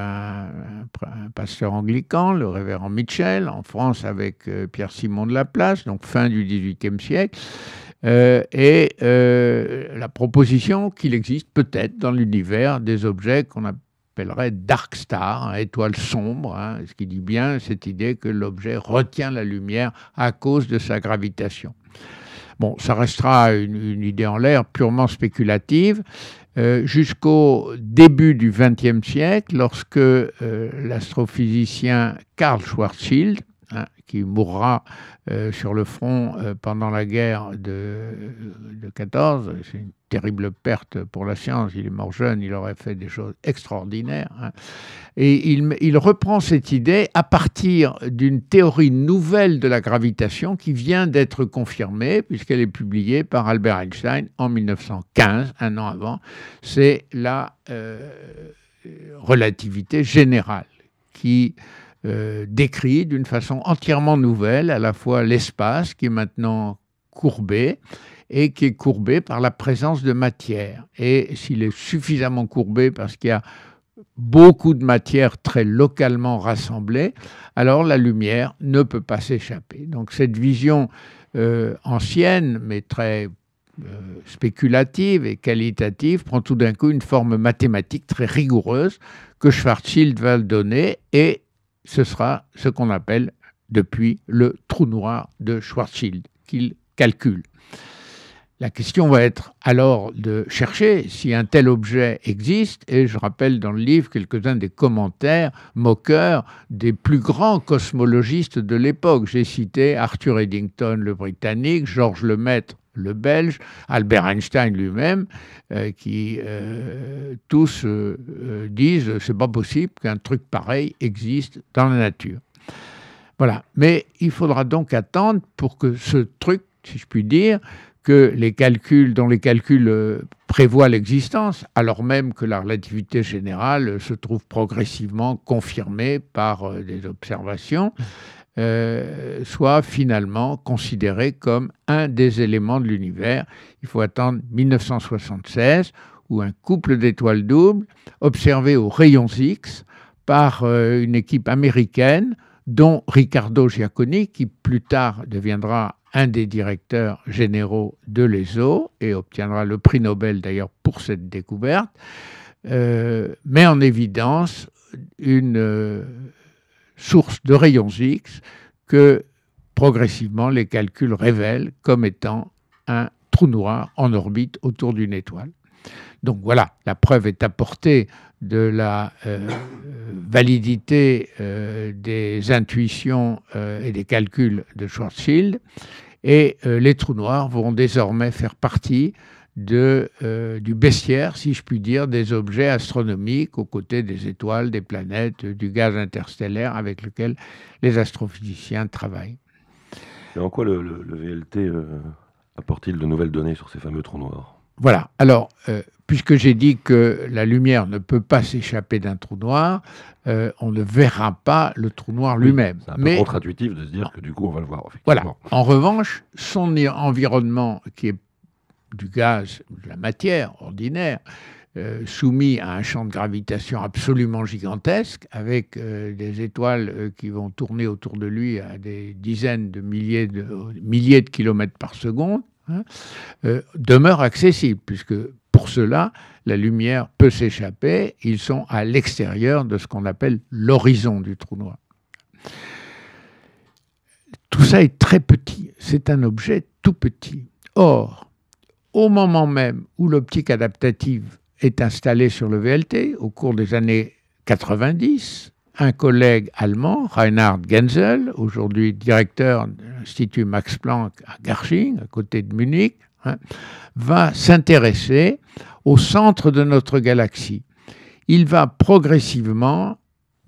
un, un pasteur anglican, le révérend Mitchell, en France avec euh, Pierre-Simon de Laplace, donc fin du dix-huitième siècle, euh, et euh, la proposition qu'il existe peut-être dans l'univers des objets qu'on appellerait dark star, hein, étoiles sombres, hein, ce qui dit bien cette idée que l'objet retient la lumière à cause de sa gravitation. Bon, ça restera une, une idée en l'air purement spéculative euh, jusqu'au début du vingtième siècle, lorsque euh, l'astrophysicien Karl Schwarzschild, hein, qui mourra euh, sur le front euh, pendant la guerre de, de quatorze, c'est une terrible perte pour la science, il est mort jeune, il aurait fait des choses extraordinaires, hein. Et il, il reprend cette idée à partir d'une théorie nouvelle de la gravitation qui vient d'être confirmée, puisqu'elle est publiée par Albert Einstein en mille neuf cent quinze, un an avant. C'est la euh, relativité générale qui euh, décrit d'une façon entièrement nouvelle à la fois l'espace qui est maintenant courbé et qui est courbé par la présence de matière. Et s'il est suffisamment courbé parce qu'il y a beaucoup de matière très localement rassemblée, alors la lumière ne peut pas s'échapper. Donc cette vision euh, ancienne, mais très euh, spéculative et qualitative, prend tout d'un coup une forme mathématique très rigoureuse que Schwarzschild va donner, et ce sera ce qu'on appelle depuis le trou noir de Schwarzschild, qu'il calcule. La question va être alors de chercher si un tel objet existe, et je rappelle dans le livre quelques-uns des commentaires moqueurs des plus grands cosmologistes de l'époque. J'ai cité Arthur Eddington, le Britannique, Georges Lemaître, le Belge, Albert Einstein lui-même, euh, qui euh, tous euh, euh, disent c'est pas possible qu'un truc pareil existe dans la nature. Voilà, mais il faudra donc attendre pour que ce truc, si je puis dire, que les calculs, dont les calculs euh, prévoient l'existence, alors même que la relativité générale euh, se trouve progressivement confirmée par euh, des observations, euh, soit finalement considéré comme un des éléments de l'univers. Il faut attendre mille neuf cent soixante-seize, où un couple d'étoiles doubles, observé aux rayons X par euh, une équipe américaine, dont Riccardo Giacconi, qui plus tard deviendra un des directeurs généraux de l'E S O et obtiendra le prix Nobel d'ailleurs pour cette découverte, euh, met en évidence une euh, source de rayons X que progressivement les calculs révèlent comme étant un trou noir en orbite autour d'une étoile. Donc voilà, la preuve est apportée de la euh, validité euh, des intuitions euh, et des calculs de Schwarzschild, et euh, les trous noirs vont désormais faire partie de, euh, du bestiaire, si je puis dire, des objets astronomiques aux côtés des étoiles, des planètes, du gaz interstellaire avec lequel les astrophysiciens travaillent. Et en quoi le, le, le V L T euh, apporte-t-il de nouvelles données sur ces fameux trous noirs ? Voilà, alors, euh, puisque j'ai dit que la lumière ne peut pas s'échapper d'un trou noir, euh, on ne verra pas le trou noir lui-même. C'est un peu Mais contre-intuitif de se dire que du coup on va le voir, effectivement. Voilà. En revanche, son environnement, qui est du gaz, de la matière ordinaire, euh, soumis à un champ de gravitation absolument gigantesque, avec euh, des étoiles euh, qui vont tourner autour de lui à des dizaines de milliers de, milliers de kilomètres par seconde, hein, euh, demeure accessible, puisque pour cela, la lumière peut s'échapper. Ils sont à l'extérieur de ce qu'on appelle l'horizon du trou noir. Tout ça est très petit. C'est un objet tout petit. Or, au moment même où l'optique adaptative est installée sur le V L T, au cours des années quatre-vingt-dix, un collègue allemand, Reinhard Genzel, aujourd'hui directeur de l'Institut Max Planck à Garching, à côté de Munich, hein, va s'intéresser au centre de notre galaxie. Il va progressivement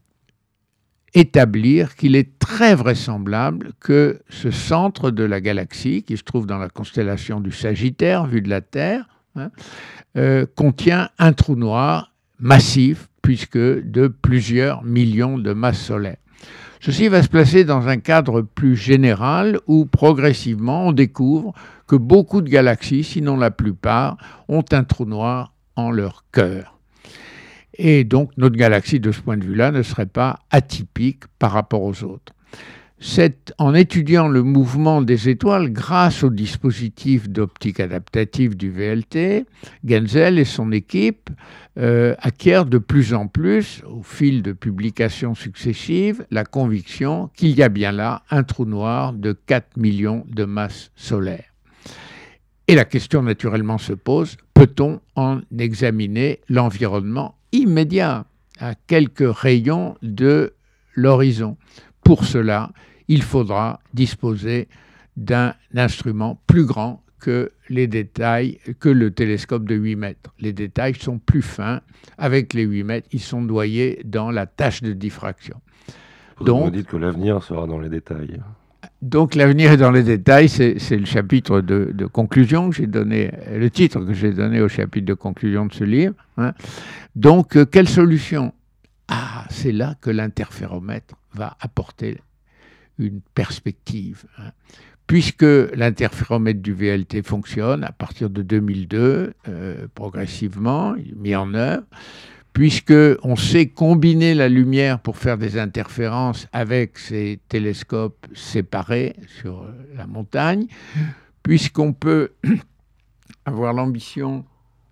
établir qu'il est très vraisemblable que ce centre de la galaxie, qui se trouve dans la constellation du Sagittaire, vue de la Terre, hein, euh, contient un trou noir massif, puisque de plusieurs millions de masses solaires. Ceci va se placer dans un cadre plus général où progressivement on découvre que beaucoup de galaxies, sinon la plupart, ont un trou noir en leur cœur. Et donc notre galaxie, de ce point de vue-là, ne serait pas atypique par rapport aux autres. C'est en étudiant le mouvement des étoiles grâce au dispositif d'optique adaptative du V L T, Genzel et son équipe euh, acquièrent de plus en plus, au fil de publications successives, la conviction qu'il y a bien là un trou noir de quatre millions de masses solaires. Et la question naturellement se pose, peut-on en examiner l'environnement immédiat, à quelques rayons de l'horizon? Pour cela, il faudra disposer d'un instrument plus grand que les détails, que le télescope de huit mètres. Les détails sont plus fins. Avec les huit mètres, ils sont noyés dans la tâche de diffraction. Donc, vous dites que l'avenir sera dans les détails. Donc l'avenir est dans les détails, c'est, c'est le chapitre de, de conclusion que j'ai donné, le titre que j'ai donné au chapitre de conclusion de ce livre. Hein. Donc, euh, quelle solution? Ah, c'est là que l'interféromètre va apporter une perspective. Hein. Puisque l'interféromètre du V L T fonctionne à partir de deux mille deux, euh, progressivement, mis en œuvre, puisqu'on sait combiner la lumière pour faire des interférences avec ces télescopes séparés sur la montagne, puisqu'on peut avoir l'ambition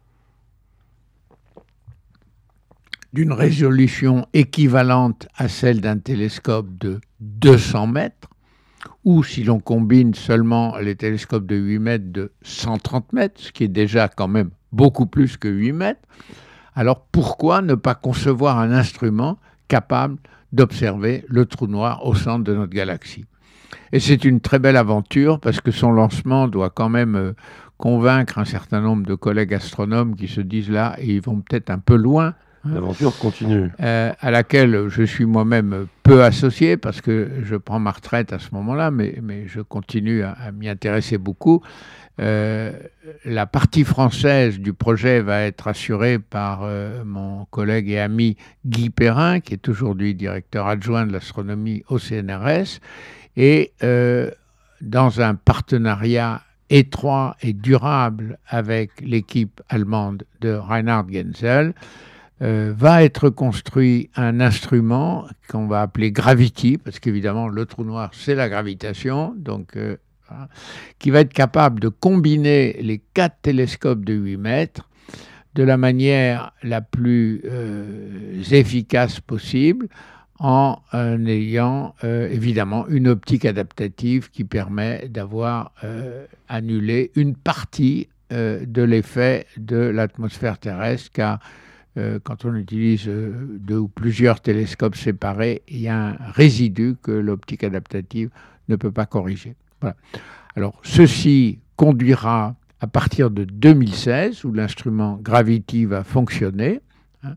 d'une résolution équivalente à celle d'un télescope de deux cents mètres, ou si l'on combine seulement les télescopes de huit mètres de cent trente mètres, ce qui est déjà quand même beaucoup plus que huit mètres, alors pourquoi ne pas concevoir un instrument capable d'observer le trou noir au centre de notre galaxie? Et c'est une très belle aventure parce que son lancement doit quand même convaincre un certain nombre de collègues astronomes qui se disent là, et ils vont peut-être un peu loin. L'aventure continue. Euh, à laquelle je suis moi-même peu associé parce que je prends ma retraite à ce moment-là, mais, mais je continue à, à m'y intéresser beaucoup. Euh, la partie française du projet va être assurée par euh, mon collègue et ami Guy Perrin, qui est aujourd'hui directeur adjoint de l'astronomie au C N R S, et euh, dans un partenariat étroit et durable avec l'équipe allemande de Reinhard Genzel, Euh, va être construit un instrument qu'on va appeler Gravity, parce qu'évidemment le trou noir c'est la gravitation, donc euh, voilà, qui va être capable de combiner les quatre télescopes de huit mètres de la manière la plus euh, efficace possible, en euh, ayant euh, évidemment une optique adaptative qui permet d'avoir euh, annulé une partie euh, de l'effet de l'atmosphère terrestre, car Euh, quand on utilise euh, deux ou plusieurs télescopes séparés, il y a un résidu que l'optique adaptative ne peut pas corriger. Voilà. Alors, ceci conduira à partir de deux mille seize, où l'instrument Gravity va fonctionner, hein,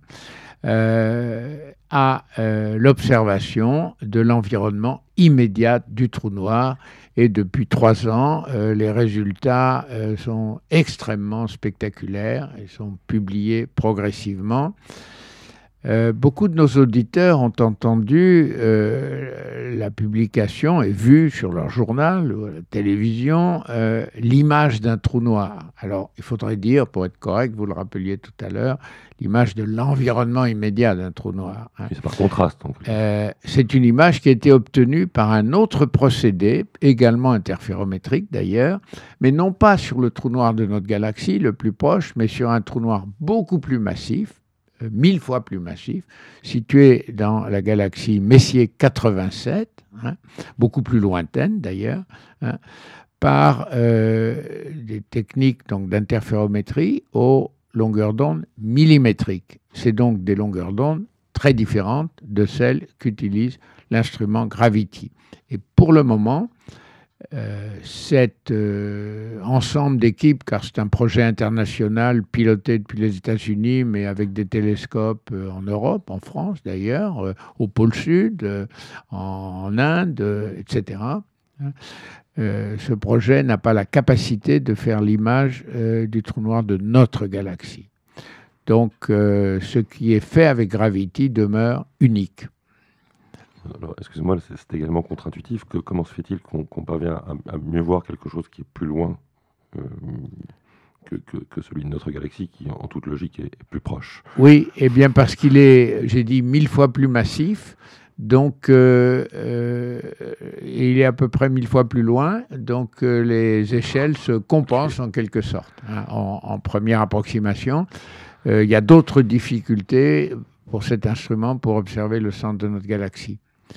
euh, à euh, l'observation de l'environnement immédiat du trou noir. Et depuis trois ans, euh, les résultats euh, sont extrêmement spectaculaires et sont publiés progressivement. Euh, beaucoup de nos auditeurs ont entendu euh, la publication et vu sur leur journal ou à la télévision euh, l'image d'un trou noir. Alors, il faudrait dire, pour être correct, vous le rappeliez tout à l'heure, l'image de l'environnement immédiat d'un trou noir. Hein. C'est par contraste. En plus. Euh, c'est une image qui a été obtenue par un autre procédé, également interférométrique d'ailleurs, mais non pas sur le trou noir de notre galaxie, le plus proche, mais sur un trou noir beaucoup plus massif, mille fois plus massif, situé dans la galaxie Messier quatre-vingt-sept, hein, beaucoup plus lointaine d'ailleurs, hein, par euh, des techniques donc, d'interférométrie aux longueurs d'onde millimétriques. C'est donc des longueurs d'onde très différentes de celles qu'utilise l'instrument Gravity. Et pour le moment, Euh, cet euh, ensemble d'équipes, car c'est un projet international piloté depuis les États-Unis, mais avec des télescopes euh, en Europe, en France d'ailleurs, euh, au pôle Sud, euh, en, en Inde, euh, et cetera. Euh, ce projet n'a pas la capacité de faire l'image euh, du trou noir de notre galaxie. Donc, euh, ce qui est fait avec Gravity demeure unique. Alors, excusez-moi, c'est, c'est également contre-intuitif. Que, comment se fait-il qu'on, qu'on parvient à, à mieux voir quelque chose qui est plus loin euh, que, que, que celui de notre galaxie, qui en toute logique est, est plus proche? Oui, et eh bien parce qu'il est, j'ai dit, mille fois plus massif, donc euh, euh, il est à peu près mille fois plus loin, donc euh, les échelles se compensent en quelque sorte. Hein, en, en première approximation, euh, il y a d'autres difficultés pour cet instrument pour observer le centre de notre galaxie.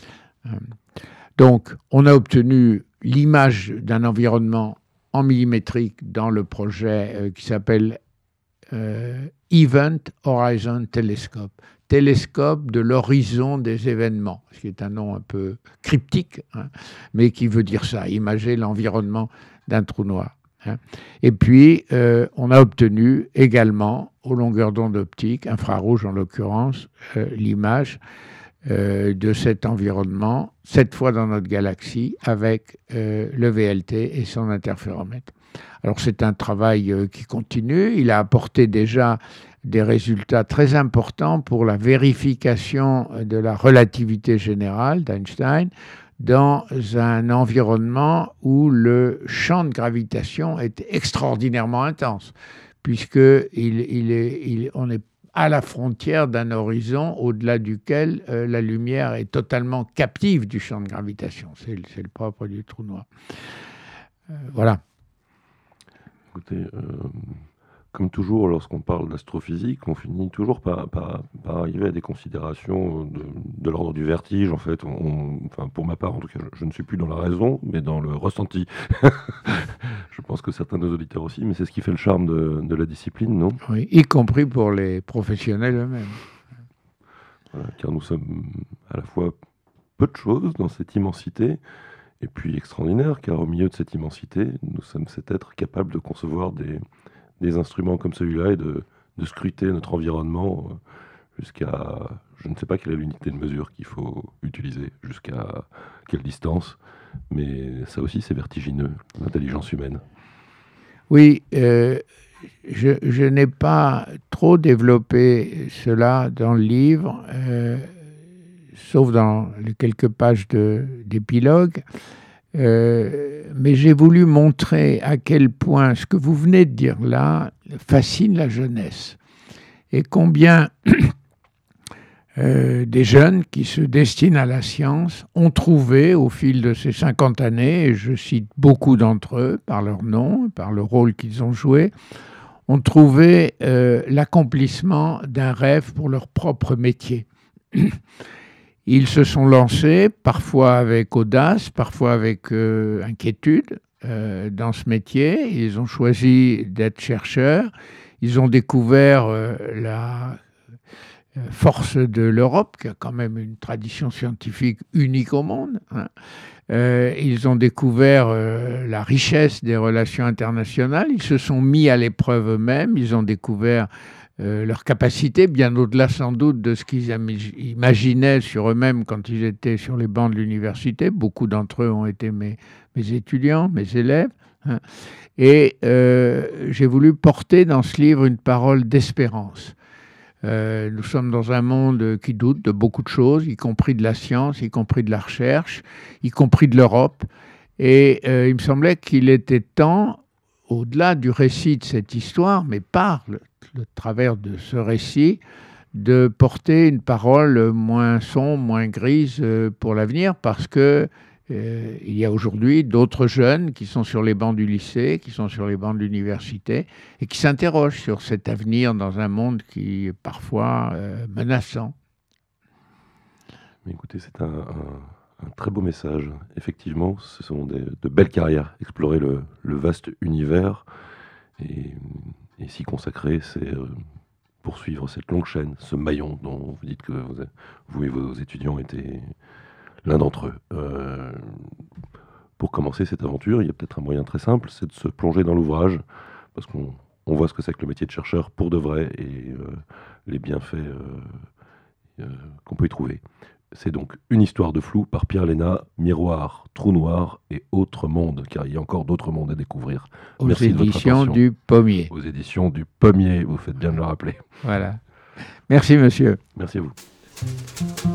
Donc, on a obtenu l'image d'un environnement en millimétrique dans le projet euh, qui s'appelle euh, Event Horizon Telescope, télescope de l'horizon des événements, ce qui est un nom un peu cryptique, hein, mais qui veut dire ça, imager l'environnement d'un trou noir. Hein. Et puis, euh, on a obtenu également, aux longueurs d'onde optiques, infrarouge en l'occurrence, euh, l'image Euh, de cet environnement, cette fois dans notre galaxie, avec euh, le V L T et son interféromètre. Alors c'est un travail euh, qui continue, il a apporté déjà des résultats très importants pour la vérification de la relativité générale d'Einstein dans un environnement où le champ de gravitation est extraordinairement intense, puisqu'il il est, il, on est à la frontière d'un horizon au-delà duquel euh, la lumière est totalement captive du champ de gravitation. C'est, c'est le propre du trou noir. Euh, voilà. Écoutez, euh, comme toujours, lorsqu'on parle d'astrophysique, on finit toujours par, par, par arriver à des considérations de, de l'ordre du vertige. En fait, on, enfin, pour ma part, en tout cas, je, je ne suis plus dans la raison, mais dans le ressenti. Je pense que certains de nos auditeurs aussi, mais c'est ce qui fait le charme de, de la discipline, non? Oui, y compris pour les professionnels eux-mêmes. Voilà, car nous sommes à la fois peu de choses dans cette immensité, et puis extraordinaire, car au milieu de cette immensité, nous sommes cet être capable de concevoir des, des instruments comme celui-là et de, de scruter notre environnement jusqu'à, je ne sais pas quelle est l'unité de mesure qu'il faut utiliser, jusqu'à quelle distance, mais ça aussi c'est vertigineux, l'intelligence humaine. Oui, euh, je, je n'ai pas trop développé cela dans le livre, euh, sauf dans les quelques pages de, d'épilogue, euh, mais j'ai voulu montrer à quel point ce que vous venez de dire là fascine la jeunesse, et combien Euh, des jeunes qui se destinent à la science ont trouvé au fil de ces cinquante années, et je cite beaucoup d'entre eux par leur nom, par le rôle qu'ils ont joué, ont trouvé euh, l'accomplissement d'un rêve pour leur propre métier. Ils se sont lancés, parfois avec audace, parfois avec euh, inquiétude, euh, dans ce métier. Ils ont choisi d'être chercheurs. Ils ont découvert euh, la force de l'Europe, qui a quand même une tradition scientifique unique au monde. Hein. Euh, ils ont découvert euh, la richesse des relations internationales. Ils se sont mis à l'épreuve eux-mêmes. Ils ont découvert euh, leur capacité, bien au-delà sans doute de ce qu'ils imaginaient sur eux-mêmes quand ils étaient sur les bancs de l'université. Beaucoup d'entre eux ont été mes, mes étudiants, mes élèves. Hein. Et euh, j'ai voulu porter dans ce livre une parole d'espérance. Euh, nous sommes dans un monde qui doute de beaucoup de choses, y compris de la science, y compris de la recherche, y compris de l'Europe. Et euh, il me semblait qu'il était temps, au-delà du récit de cette histoire, mais par le, le travers de ce récit, de porter une parole moins sombre, moins grise euh, pour l'avenir, parce que euh, il y a aujourd'hui d'autres jeunes qui sont sur les bancs du lycée, qui sont sur les bancs de l'université, et qui s'interrogent sur cet avenir dans un monde qui est parfois euh, menaçant. Mais écoutez, c'est un, un, un très beau message. Effectivement, ce sont des, de belles carrières. Explorer le, le vaste univers et, et s'y consacrer, c'est euh, poursuivre cette longue chaîne, ce maillon dont vous dites que vous, vous et vos étudiants étaient l'un d'entre eux. Euh, pour commencer cette aventure, il y a peut-être un moyen très simple, c'est de se plonger dans l'ouvrage, parce qu'on on voit ce que c'est que le métier de chercheur pour de vrai et euh, les bienfaits euh, euh, qu'on peut y trouver. C'est donc Une histoire de flou par Pierre Léna, Miroir, Trou noir et Autres mondes, car il y a encore d'autres mondes à découvrir. Aux Merci éditions du Pommier. Aux éditions du Pommier, vous faites bien de le rappeler. Voilà. Merci, monsieur. Merci à vous.